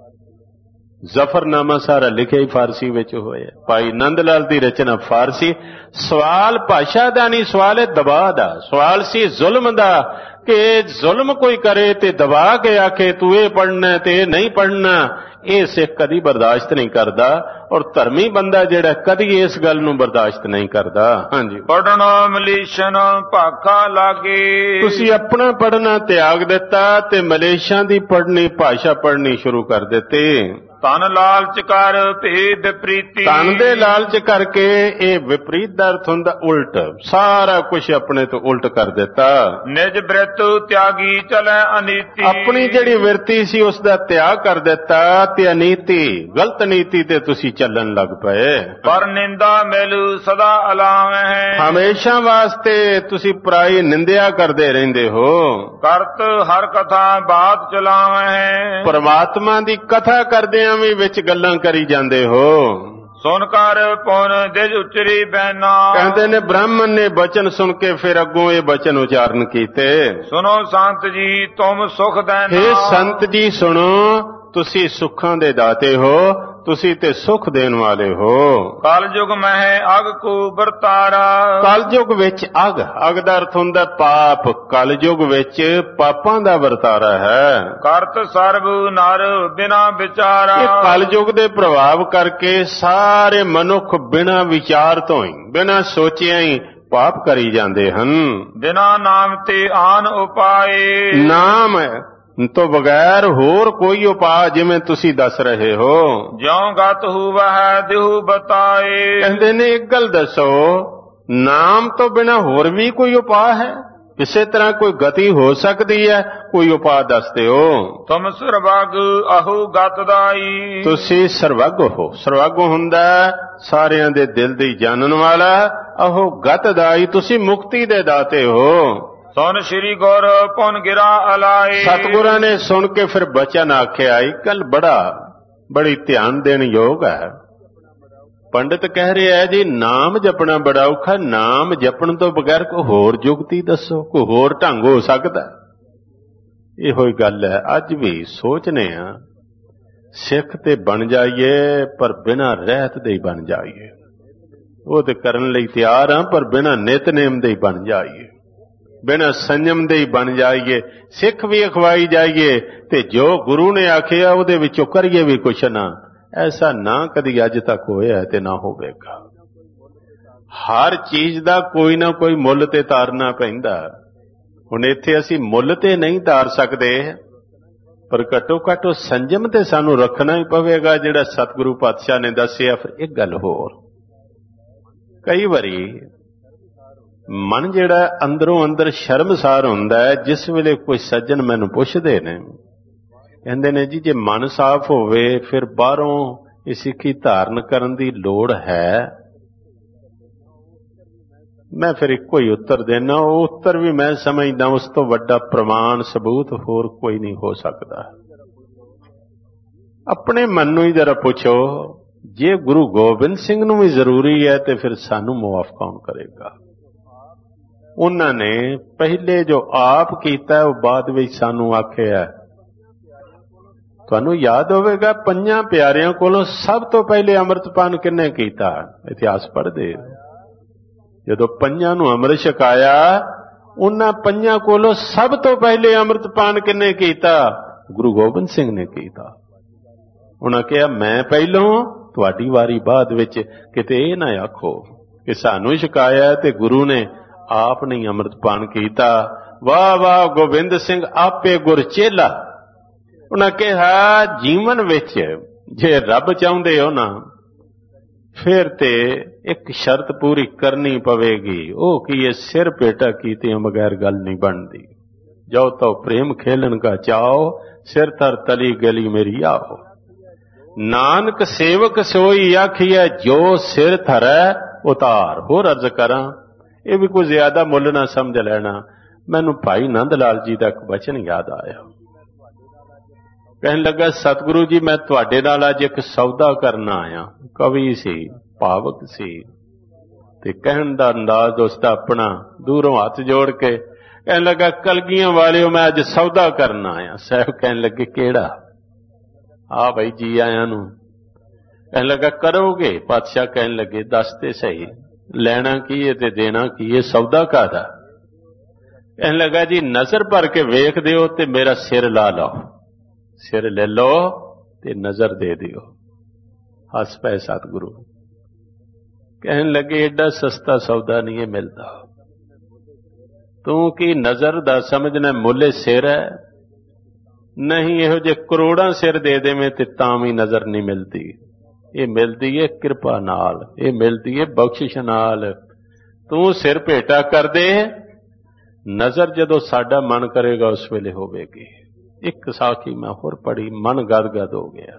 ਜ਼ਫਰਨਾਮਾ ਸਾਰਾ ਲਿਖਿਆ ਹੀ ਫਾਰਸੀ ਵਿੱਚ ਹੋਇਆ। ਭਾਈ ਨੰਦ ਲਾਲ ਦੀ ਰਚਨਾ ਫਾਰਸੀ। ਸਵਾਲ ਭਾਸ਼ਾ ਦਾ ਨਹੀਂ, ਸਵਾਲ ਹੈ ਦਬਾਅ ਦਾ। ਸਵਾਲ ਸੀ ਜ਼ੁਲਮ ਦਾ ਕਿ ਜ਼ੁਲਮ ਕੋਈ ਕਰੇ ਤੇ ਦਬਾ ਕੇ ਆਖੇ ਤੂੰ ਇਹ ਪੜ੍ਹਨਾ ਤੇ ਇਹ ਨਹੀਂ ਪੜ੍ਹਨਾ। ਇਹ ਸਿੱਖ ਕਦੀ ਬਰਦਾਸ਼ਤ ਨਹੀਂ ਕਰਦਾ, ਔਰ ਧਰਮੀ ਬੰਦਾ ਜਿਹੜਾ ਕਦੀ ਇਸ ਗੱਲ ਨੂੰ ਬਰਦਾਸ਼ਤ ਨਹੀਂ ਕਰਦਾ। ਹਾਂਜੀ, ਪੜ੍ਹਨਾ ਮਲੇਸ਼ਨ ਭਾਖਾ ਲਾਗੇ। ਤੁਸੀਂ ਆਪਣਾ ਪੜ੍ਹਨਾ ਤਿਆਗ ਦਿੱਤਾ ਤੇ ਮਲੇਸ਼ਾਂ ਦੀ ਪੜ੍ਹਨੀ ਭਾਸ਼ਾ ਪੜ੍ਹਨੀ ਸ਼ੁਰੂ ਕਰ ਦਿੱਤੀ। ਧਨ ਲਾਲਚ ਕਰ ਭੇਦ ਪ੍ਰੀਤੀ। ਧਨ ਦੇ ਲਾਲਚ ਕਰਕੇ ਇਹ ਵਿਪਰੀਤ ਦਾ ਅਰਥ ਹੁੰਦਾ ਉਲਟ, ਸਾਰਾ ਕੁਝ ਆਪਣੇ ਤੋਂ ਉਲਟ ਕਰ ਦਿੱਤਾ। ਨਿਜ ਬ੍ਰਿਤ ਤਿਆਗੀ ਚਲੇ ਅਨੀਤੀ। ਆਪਣੀ ਜਿਹੜੀ ਵਿਰਤੀ ਸੀ ਉਸ ਦਾ ਤਿਆਗ ਕਰ ਦਿੱਤਾ ਤੇ ਅਨੀਤੀ ਗਲਤ ਨੀਤੀ ਤੇ ਤੁਸੀਂ ਚੱਲਣ ਲੱਗ ਪਏ। ਪਰ ਨਿੰਦਾ ਮਿਲੂ ਸਦਾ ਅਲਾਵਹਿ। ਹਮੇਸ਼ਾ ਵਾਸਤੇ ਤੁਸੀਂ ਪਰਾਈ ਨਿੰਦਿਆ ਕਰਦੇ ਰਹਿੰਦੇ ਹੋ। ਕਰਤ ਹਰ ਕਥਾ ਬਾਤ ਚਲਾਵਹਿ। ਪਰਮਾਤਮਾ ਦੀ ਕਥਾ ਕਰਦੇ ਵੀ ਵਿੱਚ ਗੱਲਾਂ ਕਰੀ ਜਾਂਦੇ ਹੋ। ਸੁਣ ਕਰ ਪੁਨ ਦਿਜ ਉਚਰੀ ਬੈਨਾ। ਕਹਿੰਦੇ ਨੇ ਬ੍ਰਾਹਮਣ ਨੇ ਬਚਨ ਸੁਣ ਕੇ ਫਿਰ ਅੱਗੋਂ ਇਹ ਬਚਨ ਉਚਾਰਨ ਕੀਤੇ। ਸੁਣੋ ਸੰਤ ਜੀ ਤੁਮ ਸੁਖ ਦੇਨਾ। ਹੇ ਸੰਤ ਜੀ ਸੁਣੋ, ਤੁਸੀਂ ਸੁੱਖਾਂ ਦੇ ਦਾਤੇ ਹੋ, ਤੁਸੀਂ ਤੇ ਸੁਖ ਦੇਣ ਵਾਲੇ ਹੋ। ਕਲਯੁਗ ਮਹਿ ਅਗ ਕੋ ਵਰਤਾਰਾ। ਕਲਯੁਗ ਵਿੱਚ ਅਗ ਦਾ ਅਰਥ ਹੁੰਦਾ ਪਾਪ। ਕਲਯੁਗ ਵਿੱਚ ਪਾਪਾਂ ਦਾ ਵਰਤਾਰਾ ਹੈ। ਕਰਤ ਸਰਬ ਨਰ ਬਿਨਾ ਵਿਚਾਰਾ। ਇਹ ਕਲਯੁਗ ਦੇ ਪ੍ਰਭਾਵ ਕਰਕੇ ਸਾਰੇ ਮਨੁੱਖ ਬਿਨਾਂ ਵਿਚਾਰ ਤੋਂ ਹੀ, ਬਿਨਾਂ ਸੋਚਿਆ ਹੀ ਪਾਪ ਕਰੀ ਜਾਂਦੇ ਹਨ। ਬਿਨਾ ਨਾਮ ਤੇ ਆਨ ਉਪਾਏ। ਨਾਮ ਤੋਂ ਬਗੈਰ ਹੋਰ ਕੋਈ ਉਪਾਅ ਜਿਵੇਂ ਤੁਸੀਂ ਦੱਸ ਰਹੇ ਹੋ। ਜਿਉ ਗਤ ਹੋਵੈ ਦਿਹੁ ਬਤਾਏ। ਕਹਿੰਦੇ ਨੇ ਇੱਕ ਗੱਲ ਦੱਸੋ, ਨਾਮ ਤੋਂ ਬਿਨਾ ਹੋਰ ਵੀ ਕੋਈ ਉਪਾਅ ਹੈ? ਇਸੇ ਤਰ੍ਹਾਂ ਕੋਈ ਗਤੀ ਹੋ ਸਕਦੀ ਹੈ? ਕੋਈ ਉਪਾਅ ਦੱਸਦੇ ਹੋ। ਤੁਮ ਸਰਵਗ ਅਹੋ ਗਤ ਦਾਈ। ਤੁਸੀਂ ਸਰਵਗ ਹੋ। ਸਰਵਗ ਹੁੰਦਾ ਸਾਰਿਆਂ ਦੇ ਦਿਲ ਦੀ ਜਾਣਨ ਵਾਲਾ। ਅਹੋ ਗਤ ਦਾਈ, ਤੁਸੀਂ ਮੁਕਤੀ ਦੇ ਦਾਤੇ ਹੋ। ਸੁਨ ਸ਼੍ਰੀ ਗੁਰ ਪੁਨ ਗਿਰਾ ਅਲਾਏ। ਸਤਿਗੁਰਾਂ ਨੇ ਸੁਣ ਕੇ ਫਿਰ ਬਚਨ ਆਖਿਆ। ਇਹ ਗੱਲ ਬੜੀ ਧਿਆਨ ਦੇਣ ਯੋਗ ਹੈ। ਪੰਡਿਤ ਕਹਿ ਰਿਹਾ ਹੈ ਜੀ ਨਾਮ ਜਪਣਾ ਬੜਾ ਔਖਾ। ਨਾਮ ਜਪਣ ਤੋਂ ਬਗੈਰ ਕੋਈ ਹੋਰ ਜੁਗਤੀ ਦੱਸੋ, ਕੋਈ ਹੋਰ ਢੰਗ ਹੋ ਸਕਦਾ? ਇਹੋ ਹੀ ਗੱਲ ਹੈ। ਅੱਜ ਵੀ ਸੋਚਨੇ ਆ ਸਿੱਖ ਤੇ ਬਣ ਜਾਈਏ ਪਰ ਬਿਨਾਂ ਰਹਿਤ ਦੇ ਹੀ ਬਣ ਜਾਈਏ। ਉਹ ਤੇ ਕਰਨ ਲਈ ਤਿਆਰ ਆ ਪਰ ਬਿਨਾਂ ਨਿਤਨੇਮ ਦੇ ਹੀ ਬਣ ਜਾਈਏ, ਬਿਨਾਂ ਸੰਜਮ ਦੇ ਹੀ ਬਣ ਜਾਈਏ। ਸਿੱਖ ਵੀ ਅਖਵਾਈ ਜਾਈਏ ਤੇ ਜੋ ਗੁਰੂ ਨੇ ਆਖਿਆ ਉਹਦੇ ਵਿੱਚੋਂ ਕਰੀਏ ਵੀ ਕੁਛ ਨਾ। ਐਸਾ ਨਾ ਕਦੀ ਅੱਜ ਤੱਕ ਹੋਇਆ ਤੇ ਨਾ ਹੋਵੇਗਾ। ਹਰ ਚੀਜ਼ ਦਾ ਕੋਈ ਨਾ ਕੋਈ ਮੁੱਲ ਤੇ ਤਾਰਨਾ ਪੈਂਦਾ। ਹੁਣ ਇੱਥੇ ਅਸੀਂ ਮੁੱਲ ਤੇ ਨਹੀਂ ਤਾਰ ਸਕਦੇ, ਪਰ ਘੱਟੋ ਘੱਟ ਉਹ ਸੰਜਮ ਤੇ ਸਾਨੂੰ ਰੱਖਣਾ ਹੀ ਪਵੇਗਾ ਜਿਹੜਾ ਸਤਿਗੁਰੂ ਪਾਤਸ਼ਾਹ ਨੇ ਦੱਸਿਆ। ਫਿਰ ਇੱਕ ਗੱਲ ਹੋਰ, ਕਈ ਵਾਰੀ ਮਨ ਜਿਹੜਾ ਅੰਦਰੋਂ ਅੰਦਰ ਸ਼ਰਮਸਾਰ ਹੁੰਦਾ ਹੈ। ਜਿਸ ਵੇਲੇ ਕੋਈ ਸੱਜਣ ਮੈਨੂੰ ਪੁੱਛਦੇ ਨੇ, ਕਹਿੰਦੇ ਨੇ ਜੀ ਜੇ ਮਨ ਸਾਫ਼ ਹੋਵੇ ਫਿਰ ਬਾਹਰੋਂ ਇਹ ਸਿੱਖੀ ਧਾਰਨ ਕਰਨ ਦੀ ਲੋੜ ਹੈ? ਮੈਂ ਫਿਰ ਇੱਕੋ ਹੀ ਉੱਤਰ ਦੇਣਾ, ਉਹ ਉੱਤਰ ਵੀ ਮੈਂ ਸਮਝਦਾ ਉਸ ਤੋਂ ਵੱਡਾ ਪ੍ਰਮਾਣ ਸਬੂਤ ਹੋਰ ਕੋਈ ਨਹੀਂ ਹੋ ਸਕਦਾ। ਆਪਣੇ ਮਨ ਨੂੰ ਹੀ ਜਰਾ ਪੁੱਛੋ, ਜੇ ਗੁਰੂ ਗੋਬਿੰਦ ਸਿੰਘ ਨੂੰ ਵੀ ਜ਼ਰੂਰੀ ਹੈ ਤੇ ਫਿਰ ਸਾਨੂੰ ਮੁਆਫ ਕੌਣ ਕਰੇਗਾ? ਉਹਨਾਂ ਨੇ ਪਹਿਲੇ ਜੋ ਆਪ ਕੀਤਾ ਉਹ ਬਾਅਦ ਵਿੱਚ ਸਾਨੂੰ ਆਖਿਆ। ਤੁਹਾਨੂੰ ਯਾਦ ਹੋਵੇਗਾ ਪੰਜਾਂ ਪਿਆਰਿਆਂ ਕੋਲੋਂ ਸਭ ਤੋਂ ਪਹਿਲੇ ਅੰਮ੍ਰਿਤਪਾਨ ਕਿਹਨੇ ਕੀਤਾ? ਇਤਿਹਾਸ ਪੜ੍ਹਦੇ ਜਦੋਂ ਪੰਜਾਂ ਨੂੰ ਅੰਮ੍ਰਿਤ ਛਕਾਇਆ, ਉਹਨਾਂ ਪੰਜਾਂ ਕੋਲੋਂ ਸਭ ਤੋਂ ਪਹਿਲੇ ਅੰਮ੍ਰਿਤਪਾਨ ਕਿਹਨੇ ਕੀਤਾ? ਗੁਰੂ ਗੋਬਿੰਦ ਸਿੰਘ ਨੇ ਕੀਤਾ। ਉਹਨਾਂ ਕਿਹਾ ਮੈਂ ਪਹਿਲੋਂ, ਤੁਹਾਡੀ ਵਾਰੀ ਬਾਅਦ ਵਿੱਚ। ਕਿਤੇ ਇਹ ਨਾ ਆਖੋ ਕਿ ਸਾਨੂੰ ਛਕਾਇਆ ਤੇ ਗੁਰੂ ਨੇ ਆਪ ਨਹੀਂ ਅੰਮ੍ਰਿਤਪਾਨ ਕੀਤਾ। ਵਾਹ ਵਾਹ ਗੋਬਿੰਦ ਸਿੰਘ ਆਪੇ ਗੁਰ ਚੇਲਾ। ਉਹਨਾਂ ਕਿਹਾ ਜੀਵਨ ਵਿੱਚ ਜੇ ਰੱਬ ਚਾਹੁੰਦੇ ਹੋ ਨਾ, ਫਿਰ ਤੇ ਇੱਕ ਸ਼ਰਤ ਪੂਰੀ ਕਰਨੀ ਪਵੇਗੀ। ਉਹ ਕੀ ਹੈ? ਸਿਰ ਭੇਟਾ ਕੀਤਿਆਂ ਬਗੈਰ ਗੱਲ ਨਹੀਂ ਬਣਦੀ। ਜੋ ਤੋ ਪ੍ਰੇਮ ਖੇਲਣ ਕਾ ਚਾਓ, ਸਿਰ ਧਰ ਤਲੀ ਗਲੀ ਮੇਰੀ ਆਓ। ਨਾਨਕ ਸੇਵਕ ਸੋਈ ਆਖੀਐ, ਜੋ ਸਿਰ ਧਰੈ ਉਤਾਰ। ਹੋਰ ਅਰਜ਼ ਕਰਾਂ, ਇਹ ਵੀ ਕੋਈ ਜ਼ਿਆਦਾ ਮੁੱਲ ਨਾ ਸਮਝ ਲੈਣਾ। ਮੈਨੂੰ ਭਾਈ ਨੰਦ ਲਾਲ ਜੀ ਦਾ ਇੱਕ ਬਚਨ ਯਾਦ ਆਇਆ। ਕਹਿਣ ਲੱਗਾ ਸਤਿਗੁਰੂ ਜੀ ਮੈਂ ਤੁਹਾਡੇ ਨਾਲ ਅੱਜ ਇੱਕ ਸੌਦਾ ਕਰਨ ਆਇਆ। ਕਵੀ ਸੀ, ਭਾਵਕ ਸੀ, ਤੇ ਕਹਿਣ ਦਾ ਅੰਦਾਜ਼ ਉਸਦਾ ਆਪਣਾ, ਦੂਰੋਂ ਹੱਥ ਜੋੜ ਕੇ ਕਹਿਣ ਲੱਗਾ ਕਲਗੀਆਂ ਵਾਲਿਓ ਮੈਂ ਅੱਜ ਸੌਦਾ ਕਰਨ ਆਇਆ। ਸਾਹਿਬ ਕਹਿਣ ਲੱਗੇ ਕਿਹੜਾ? ਆ ਭਾਈ ਜੀ ਆਇਆਂ ਨੂੰ। ਕਹਿਣ ਲੱਗਾ ਕਰੋਗੇ? ਪਾਤਸ਼ਾਹ ਕਹਿਣ ਲੱਗੇ ਦੱਸ ਤੇ ਸਹੀ, ਲੈਣਾ ਕੀ ਹੈ ਤੇ ਦੇਣਾ ਕੀ ਹੈ? ਸੌਦਾ ਕਾਹਦਾ? ਕਹਿਣ ਲੱਗਾ ਜੀ ਨਜ਼ਰ ਭਰ ਕੇ ਵੇਖ ਦਿਓ ਤੇ ਮੇਰਾ ਸਿਰ ਲਾ ਲਓ। ਸਿਰ ਲੈ ਲਓ ਤੇ ਨਜ਼ਰ ਦੇ ਦਿਓ। ਹੱਸ ਪਏ ਸਤਿਗੁਰੂ। ਕਹਿਣ ਲੱਗੇ ਏਡਾ ਸਸਤਾ ਸੌਦਾ ਨਹੀਂ ਮਿਲਦਾ। ਤੂੰ ਕੀ ਨਜ਼ਰ ਦਾ ਸਮਝਣਾ ਮੁੱਲੇ ਸਿਰ ਹੈ? ਨਹੀਂ, ਇਹੋ ਜਿਹੇ ਕਰੋੜਾਂ ਸਿਰ ਦੇ ਦੇਵੇਂ ਤੇ ਤਾਂ ਵੀ ਨਜ਼ਰ ਨਹੀਂ ਮਿਲਦੀ। ਇਹ ਮਿਲਦੀ ਹੈ ਕਿਰਪਾ ਨਾਲ, ਇਹ ਮਿਲਦੀ ਹੈ ਬਖਸ਼ਿਸ਼ ਨਾਲ। ਤੂੰ ਸਿਰ ਭੇਟਾ ਕਰ ਦੇ, ਨਜ਼ਰ ਜਦੋਂ ਸਾਡਾ ਮਨ ਕਰੇਗਾ ਉਸ ਵੇਲੇ ਹੋਵੇਗੀ। ਇੱਕ ਸਾਖੀ ਮੈਂ ਹੋਰ ਪੜ੍ਹੀ, ਮਨ ਗਦ-ਗਦ ਹੋ ਗਿਆ।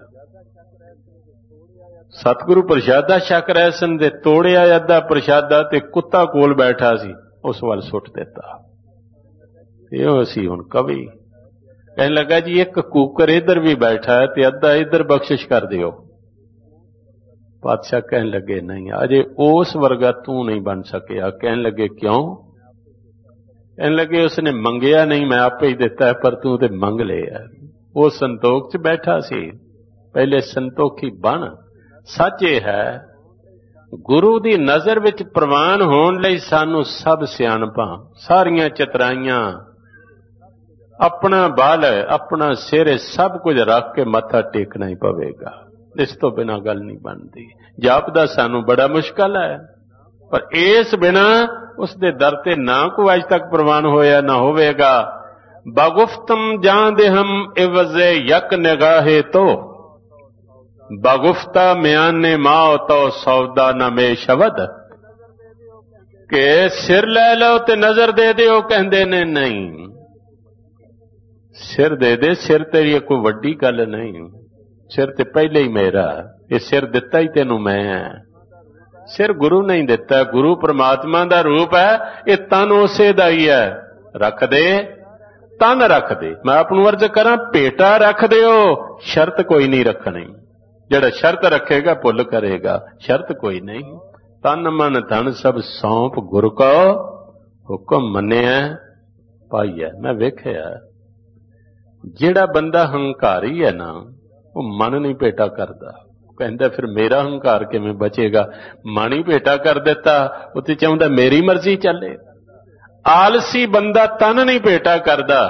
ਸਤਿਗੁਰੂ ਪ੍ਰਸ਼ਾਦਾ ਛਕ ਰਹੇ ਸਨ ਤੇ ਤੋੜਿਆ ਅੱਧਾ ਪ੍ਰਸ਼ਾਦਾ ਤੇ ਕੁੱਤਾ ਕੋਲ ਬੈਠਾ ਸੀ, ਉਸ ਵੱਲ ਸੁੱਟ ਦਿੱਤਾ। ਇਹੋ ਸੀ ਹੁਣ ਕਵੀ। ਕਹਿਣ ਲੱਗਾ ਜੀ ਇੱਕ ਕੂਕਰ ਇੱਧਰ ਵੀ ਬੈਠਾ ਹੈ ਤੇ ਅੱਧਾ ਇੱਧਰ ਬਖਸ਼ਿਸ਼ ਕਰ ਦਿਓ। ਪਾਤਸ਼ਾਹ ਕਹਿਣ ਲੱਗੇ ਨਹੀਂ, ਅਜੇ ਉਸ ਵਰਗਾ ਤੂੰ ਨਹੀਂ ਬਣ ਸਕਿਆ। ਕਹਿਣ ਲੱਗੇ ਕਿਉਂ? ਕਹਿਣ ਲੱਗੇ ਉਸਨੇ ਮੰਗਿਆ ਨਹੀਂ, ਮੈਂ ਆਪੇ ਹੀ ਦਿੱਤਾ, ਪਰ ਤੂੰ ਤੇ ਮੰਗ ਲਿਆ। ਉਹ ਸੰਤੋਖ 'ਚ ਬੈਠਾ ਸੀ। ਪਹਿਲੇ ਸੰਤੋਖੀ ਬਣ। ਸੱਚ ਇਹ ਹੈ, ਗੁਰੂ ਦੀ ਨਜ਼ਰ ਵਿੱਚ ਪ੍ਰਵਾਨ ਹੋਣ ਲਈ ਸਾਨੂੰ ਸਭ ਸਿਆਣਪਾਂ, ਸਾਰੀਆਂ ਚਤਰਾਈਆਂ, ਆਪਣਾ ਬਲ, ਆਪਣਾ ਸਿਰ, ਸਭ ਕੁਝ ਰੱਖ ਕੇ ਮੱਥਾ ਟੇਕਣਾ ਹੀ ਪਵੇਗਾ। ਇਸ ਤੋਂ ਬਿਨਾਂ ਗੱਲ ਨਹੀਂ ਬਣਦੀ। ਜਾਪਦਾ ਸਾਨੂੰ ਬੜਾ ਮੁਸ਼ਕਲ ਹੈ, ਪਰ ਇਸ ਬਿਨਾਂ ਉਸ ਦੇ ਦਰ ਤੇ ਨਾ ਕੋਈ ਅੱਜ ਤੱਕ ਪ੍ਰਵਾਨ ਹੋਇਆ ਨਾ ਹੋਵੇਗਾ। ਬਾਗੁਫਤਮ ਜਾਂਦੇ ਹਮ ਇਵਜ਼ੇ ਯਕ ਨਿਗਾਹੇ ਤੋ, ਬਾਗੁਫਤਾ ਮਿਆਨੇ ਮਾਓ ਤੋ ਸੌਦਾ ਨਾ ਮੇ ਸ਼ਬਦ। ਕਿ ਸਿਰ ਲੈ ਲਓ ਤੇ ਨਜ਼ਰ ਦੇ ਦਿਓ। ਕਹਿੰਦੇ ਨੇ ਨਹੀਂ, ਸਿਰ ਦੇ ਦੇ, ਸਿਰ ਤੇਰੀ ਕੋਈ ਵੱਡੀ ਗੱਲ ਨਹੀਂ। ਸਿਰ ਤੇ ਪਹਿਲੇ ਹੀ ਮੇਰਾ, ਇਹ ਸਿਰ ਦਿੱਤਾ ਹੀ ਤੈਨੂੰ ਮੈਂ। ਸਿਰ ਗੁਰੂ ਨਹੀਂ ਦਿੱਤਾ, ਗੁਰੂ ਪ੍ਰਮਾਤਮਾ ਦਾ ਰੂਪ ਹੈ। ਇਹ ਤਨ ਉਸੇ ਦਾ ਹੀ ਹੈ। ਰੱਖ ਦੇ, ਤਨ ਰੱਖ ਦੇ। ਮੈਂ ਆਪ ਨੂੰ ਅਰਜ਼ ਕਰਾਂ, ਭੇਟਾ ਰੱਖ ਦਿਓ, ਸ਼ਰਤ ਕੋਈ ਨਹੀਂ ਰੱਖਣੀ। ਜਿਹੜਾ ਸ਼ਰਤ ਰੱਖੇਗਾ ਭੁੱਲ ਕਰੇਗਾ, ਸ਼ਰਤ ਕੋਈ ਨਹੀਂ। ਤਨ ਮਨ ਧਨ ਸਭ ਸੌਂਪ ਗੁਰ ਕੋ, ਹੁਕਮ ਮੰਨਿਆ ਪਾਈਐ। ਮੈਂ ਵੇਖਿਆ ਜਿਹੜਾ ਬੰਦਾ ਹੰਕਾਰੀ ਹੈ ਨਾ, ਉਹ ਮਨ ਨਹੀਂ ਭੇਟਾ ਕਰਦਾ। ਕਹਿੰਦਾ ਫਿਰ ਮੇਰਾ ਹੰਕਾਰ ਕਿਵੇਂ ਬਚੇਗਾ? ਮਨ ਹੀ ਭੇਟਾ ਕਰ ਦਿੱਤਾ, ਉੱਥੇ ਚਾਹੁੰਦਾ ਮੇਰੀ ਮਰਜ਼ੀ ਚੱਲੇ। ਆਲਸੀ ਬੰਦਾ ਤਨ ਨਹੀਂ ਭੇਟਾ ਕਰਦਾ,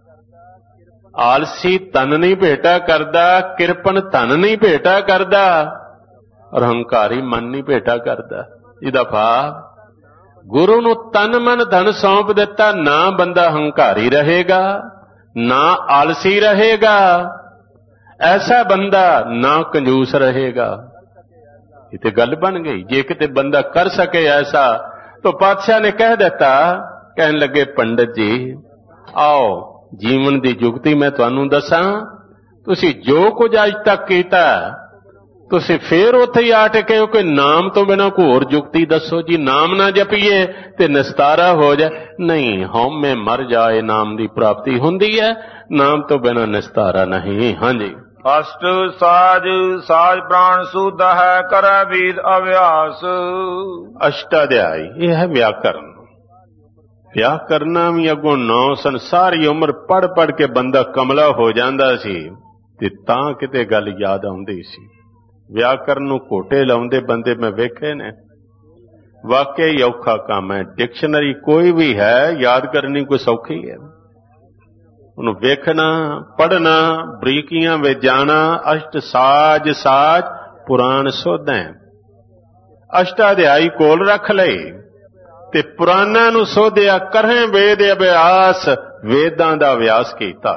ਆਲਸੀ ਤਨ ਨਹੀਂ ਭੇਟਾ ਕਰਦਾ, ਕਿਰਪਨ ਧਨ ਨਹੀਂ ਭੇਟਾ ਕਰਦਾ, ਔਰ ਹੰਕਾਰੀ ਮਨ ਨਹੀਂ ਭੇਟਾ ਕਰਦਾ। ਇਹਦਾ ਭਾਵ ਗੁਰੂ ਨੂੰ ਤਨ ਮਨ ਧਨ ਸੌਂਪ ਦਿੱਤਾ, ਨਾ ਬੰਦਾ ਹੰਕਾਰੀ ਰਹੇਗਾ, ਨਾ ਆਲਸੀ ਰਹੇਗਾ। ਐਸਾ ਬੰਦਾ ਨਾ ਕੰਜੂਸ ਰਹੇਗਾ। ਇਹ ਤੇ ਗੱਲ ਬਣ ਗਈ। ਜੇ ਕਿਤੇ ਬੰਦਾ ਕਰ ਸਕੇ ਐਸਾ, तो पातशाह ने कह दिता, कहन लगे पंडित जी आओ जीवन की जुगती मैं तुहानू दसां, तुसी जो कुछ अज तक कीता तुसी फिर उत्थे ही आ टिके हो कि नाम तो बिना कोई होर जुगती दसो जी, नाम ना जपीए ते निस्तारा हो जाए। नहीं, हौमे मर जाए नाम की प्राप्ति हुंदी है, नाम तो बिना निस्तारा नहीं। हाँ जी। अष्ट साज साज प्राण शुद्ध है, कर वेद अभ्यास। अष्टाध्यायी यह है व्याकरण। व्याकरणा भी अगों 9 सन, सारी उम्र पढ़ पढ़ के बंदा कमला हो जांदा सी ते तां किते गल याद आउंदी सी। व्याकरण नूं घोटे लाउंदे बंदे मैं वेखे ने, वाकई औखा काम है। डिक्शनरी कोई भी है याद करनी कोई सौखी है, उन्हें वेखना पढ़ना बरीकियां वे जाना। अष्ट साज साज पुराण सोधें, अष्टाध्यायी कोल रख लई ते पुराणां नूं सोधिया, करें वेद अभ्यास, वेदां दा अभ्यास कीता।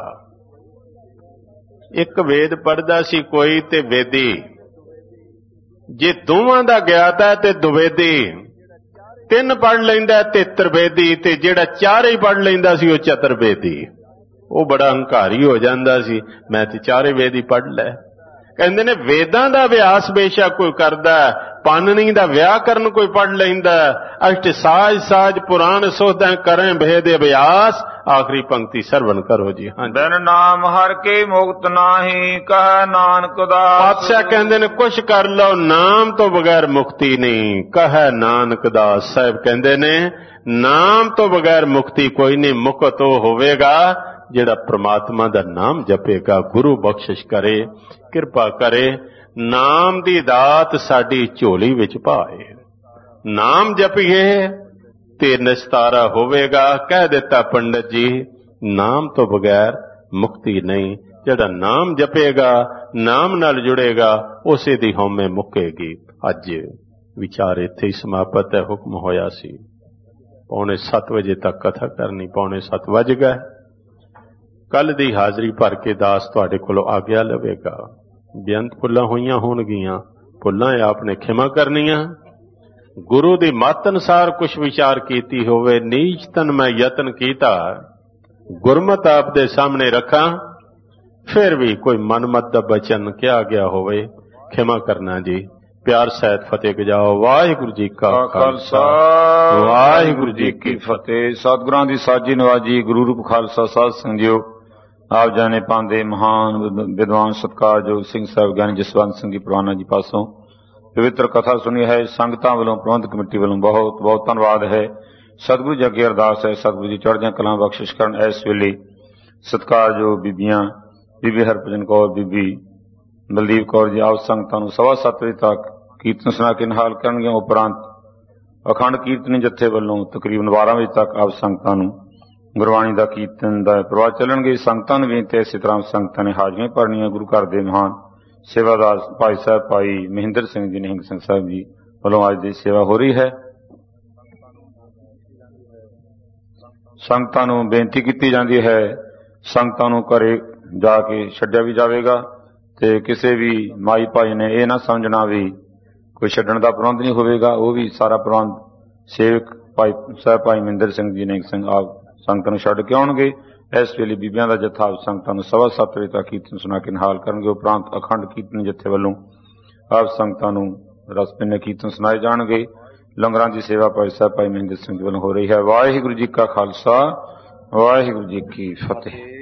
एक वेद पढ़दा सी कोई ते वेदी, जे दोवां दा ज्ञाता ते दुवेदी, 3 पढ़ लैंदा ते त्रिवेदी, ते जेड़ा 4 ही पढ़ लैंदा सी ओ चतुर्वेदी। वो बड़ा हंकारी हो जांदा सी, मैं ते 4 वेद ही पढ़ लै। कहंदे ने वेदां दा अभ्यास बेशक कोई करदा, पाणनी दा व्याकरण कोई पढ़ लैंदा, अष्ट साज साज पुराण सोधां, करें भेद अभ्यास। आखिरी पंक्ति सरवण करो जी। हाँ, बिन नाम हर के मुक्त नाही, कह नानक दास। पातशाह कहंदे ने कुछ कर लो, नाम तो बगैर मुक्ति नहीं, कह नानक दास साहब कहंदे ने नाम तो बगैर मुक्ति कोई नहीं। मुक्त तो होवेगा जेड़ा परमात्मा दा नाम जपेगा, गुरु बख्शिश करे, किरपा करे, नाम दी दात साडी झोली विच पाए। नाम जपीए ते निस्तारा होवेगा। कह दिता पंडित जी, नाम तो बगैर मुक्ति नहीं, जेड़ा नाम जपेगा, नाम नाल जुड़ेगा, उसे दी हौमे मुकेगी। अज विचार इत्थे ही समाप्त है। हुक्म होया सी 6:45 बजे तक कथा करनी, 6:45 वज गए। कल दी हाजरी भर के दास तुहाडे कोलों आग्या लवेगा। बेअंत भुल्लां होईयां होणगीयां, भुल्लां आपने खिमा करनियां। गुरु दी मत अनुसार कुछ विचार कीती होवे, नीच तन मैं यतन कीता, गुरमत आप दे सामने रखा, फिर भी कोई मनमत दा बचन क्या गया होवे, खिमा करना जी। प्यार सहित फतेह गजाओ। वाहिगुरु जी का खालसा, वाहिगुरु जी की फतेह। सतगुरां दी साजी नवाजी, गुरु रूप खालसा साध संगजिओ। आप जाने पांदे महान विद्वान सत्कारयोग सिंह साहब ज्ञानी जसवंत सिंह जी परवाना जी पासों पवित्र कथा सुनी है। संगतां वालों प्रबंध कमेटी वालों बहुत बहुत धन्यवाद है। सतगुरु जी अगे अरदास है, सतगुरु जी चढ़दियां कलां बख्शिश करन। इस वेले सत्कारयोग बीबियां, बीबी हरभजन कौर, बीबी बलदीप कौर जी आप संगतां नूं 7:15 वजे तक कीर्तन सुना के निहाल करनगे। उपरंत अखंड कीर्तनी जत्थे वालों तकरीबन 12 बजे तक आप संगतां नूं गुरबाणी दा कीर्तन दा प्रवाह चलणगे। संगतां नूं बेनती है इस तरह संगतां ने हाजरियां भरनियां। गुरु घर दे महान सेवादार भाई साहब भाई महेंद्र सिंह जी निहंग सिंह साहब जी वालों अज दी सेवा हो रही है। संगतां नूं बेनती कीती जांदी है, संगतां नूं घरे जाके छड्डिया भी जावेगा ते किसी भी माई भाई ने यह ना समझना भी कोई छड्डण दा प्रबंध नहीं होवेगा। वो भी सारा प्रबंध सेवक भाई साहब भाई महेंद्र सिंह जी निहंग सिंह आप संगतां नूं छड्ड के आउणगे। इस वेले बीबियां दा जत्था संगतां नूं 7:15 वजे तक कीर्तन सुना के निहाल करनगे। उपरंत अखंड कीर्तन जत्थे वालों आप संगतां नूं रस पिन्ने कीर्तन सुनाए जाणगे। लंगरां दी सेवा भाई साहब भाई महेंद्र सिंह जी वालों हो रही है। वाहिगुरू जी का खालसा, वाहिगुरू जी की फतेह।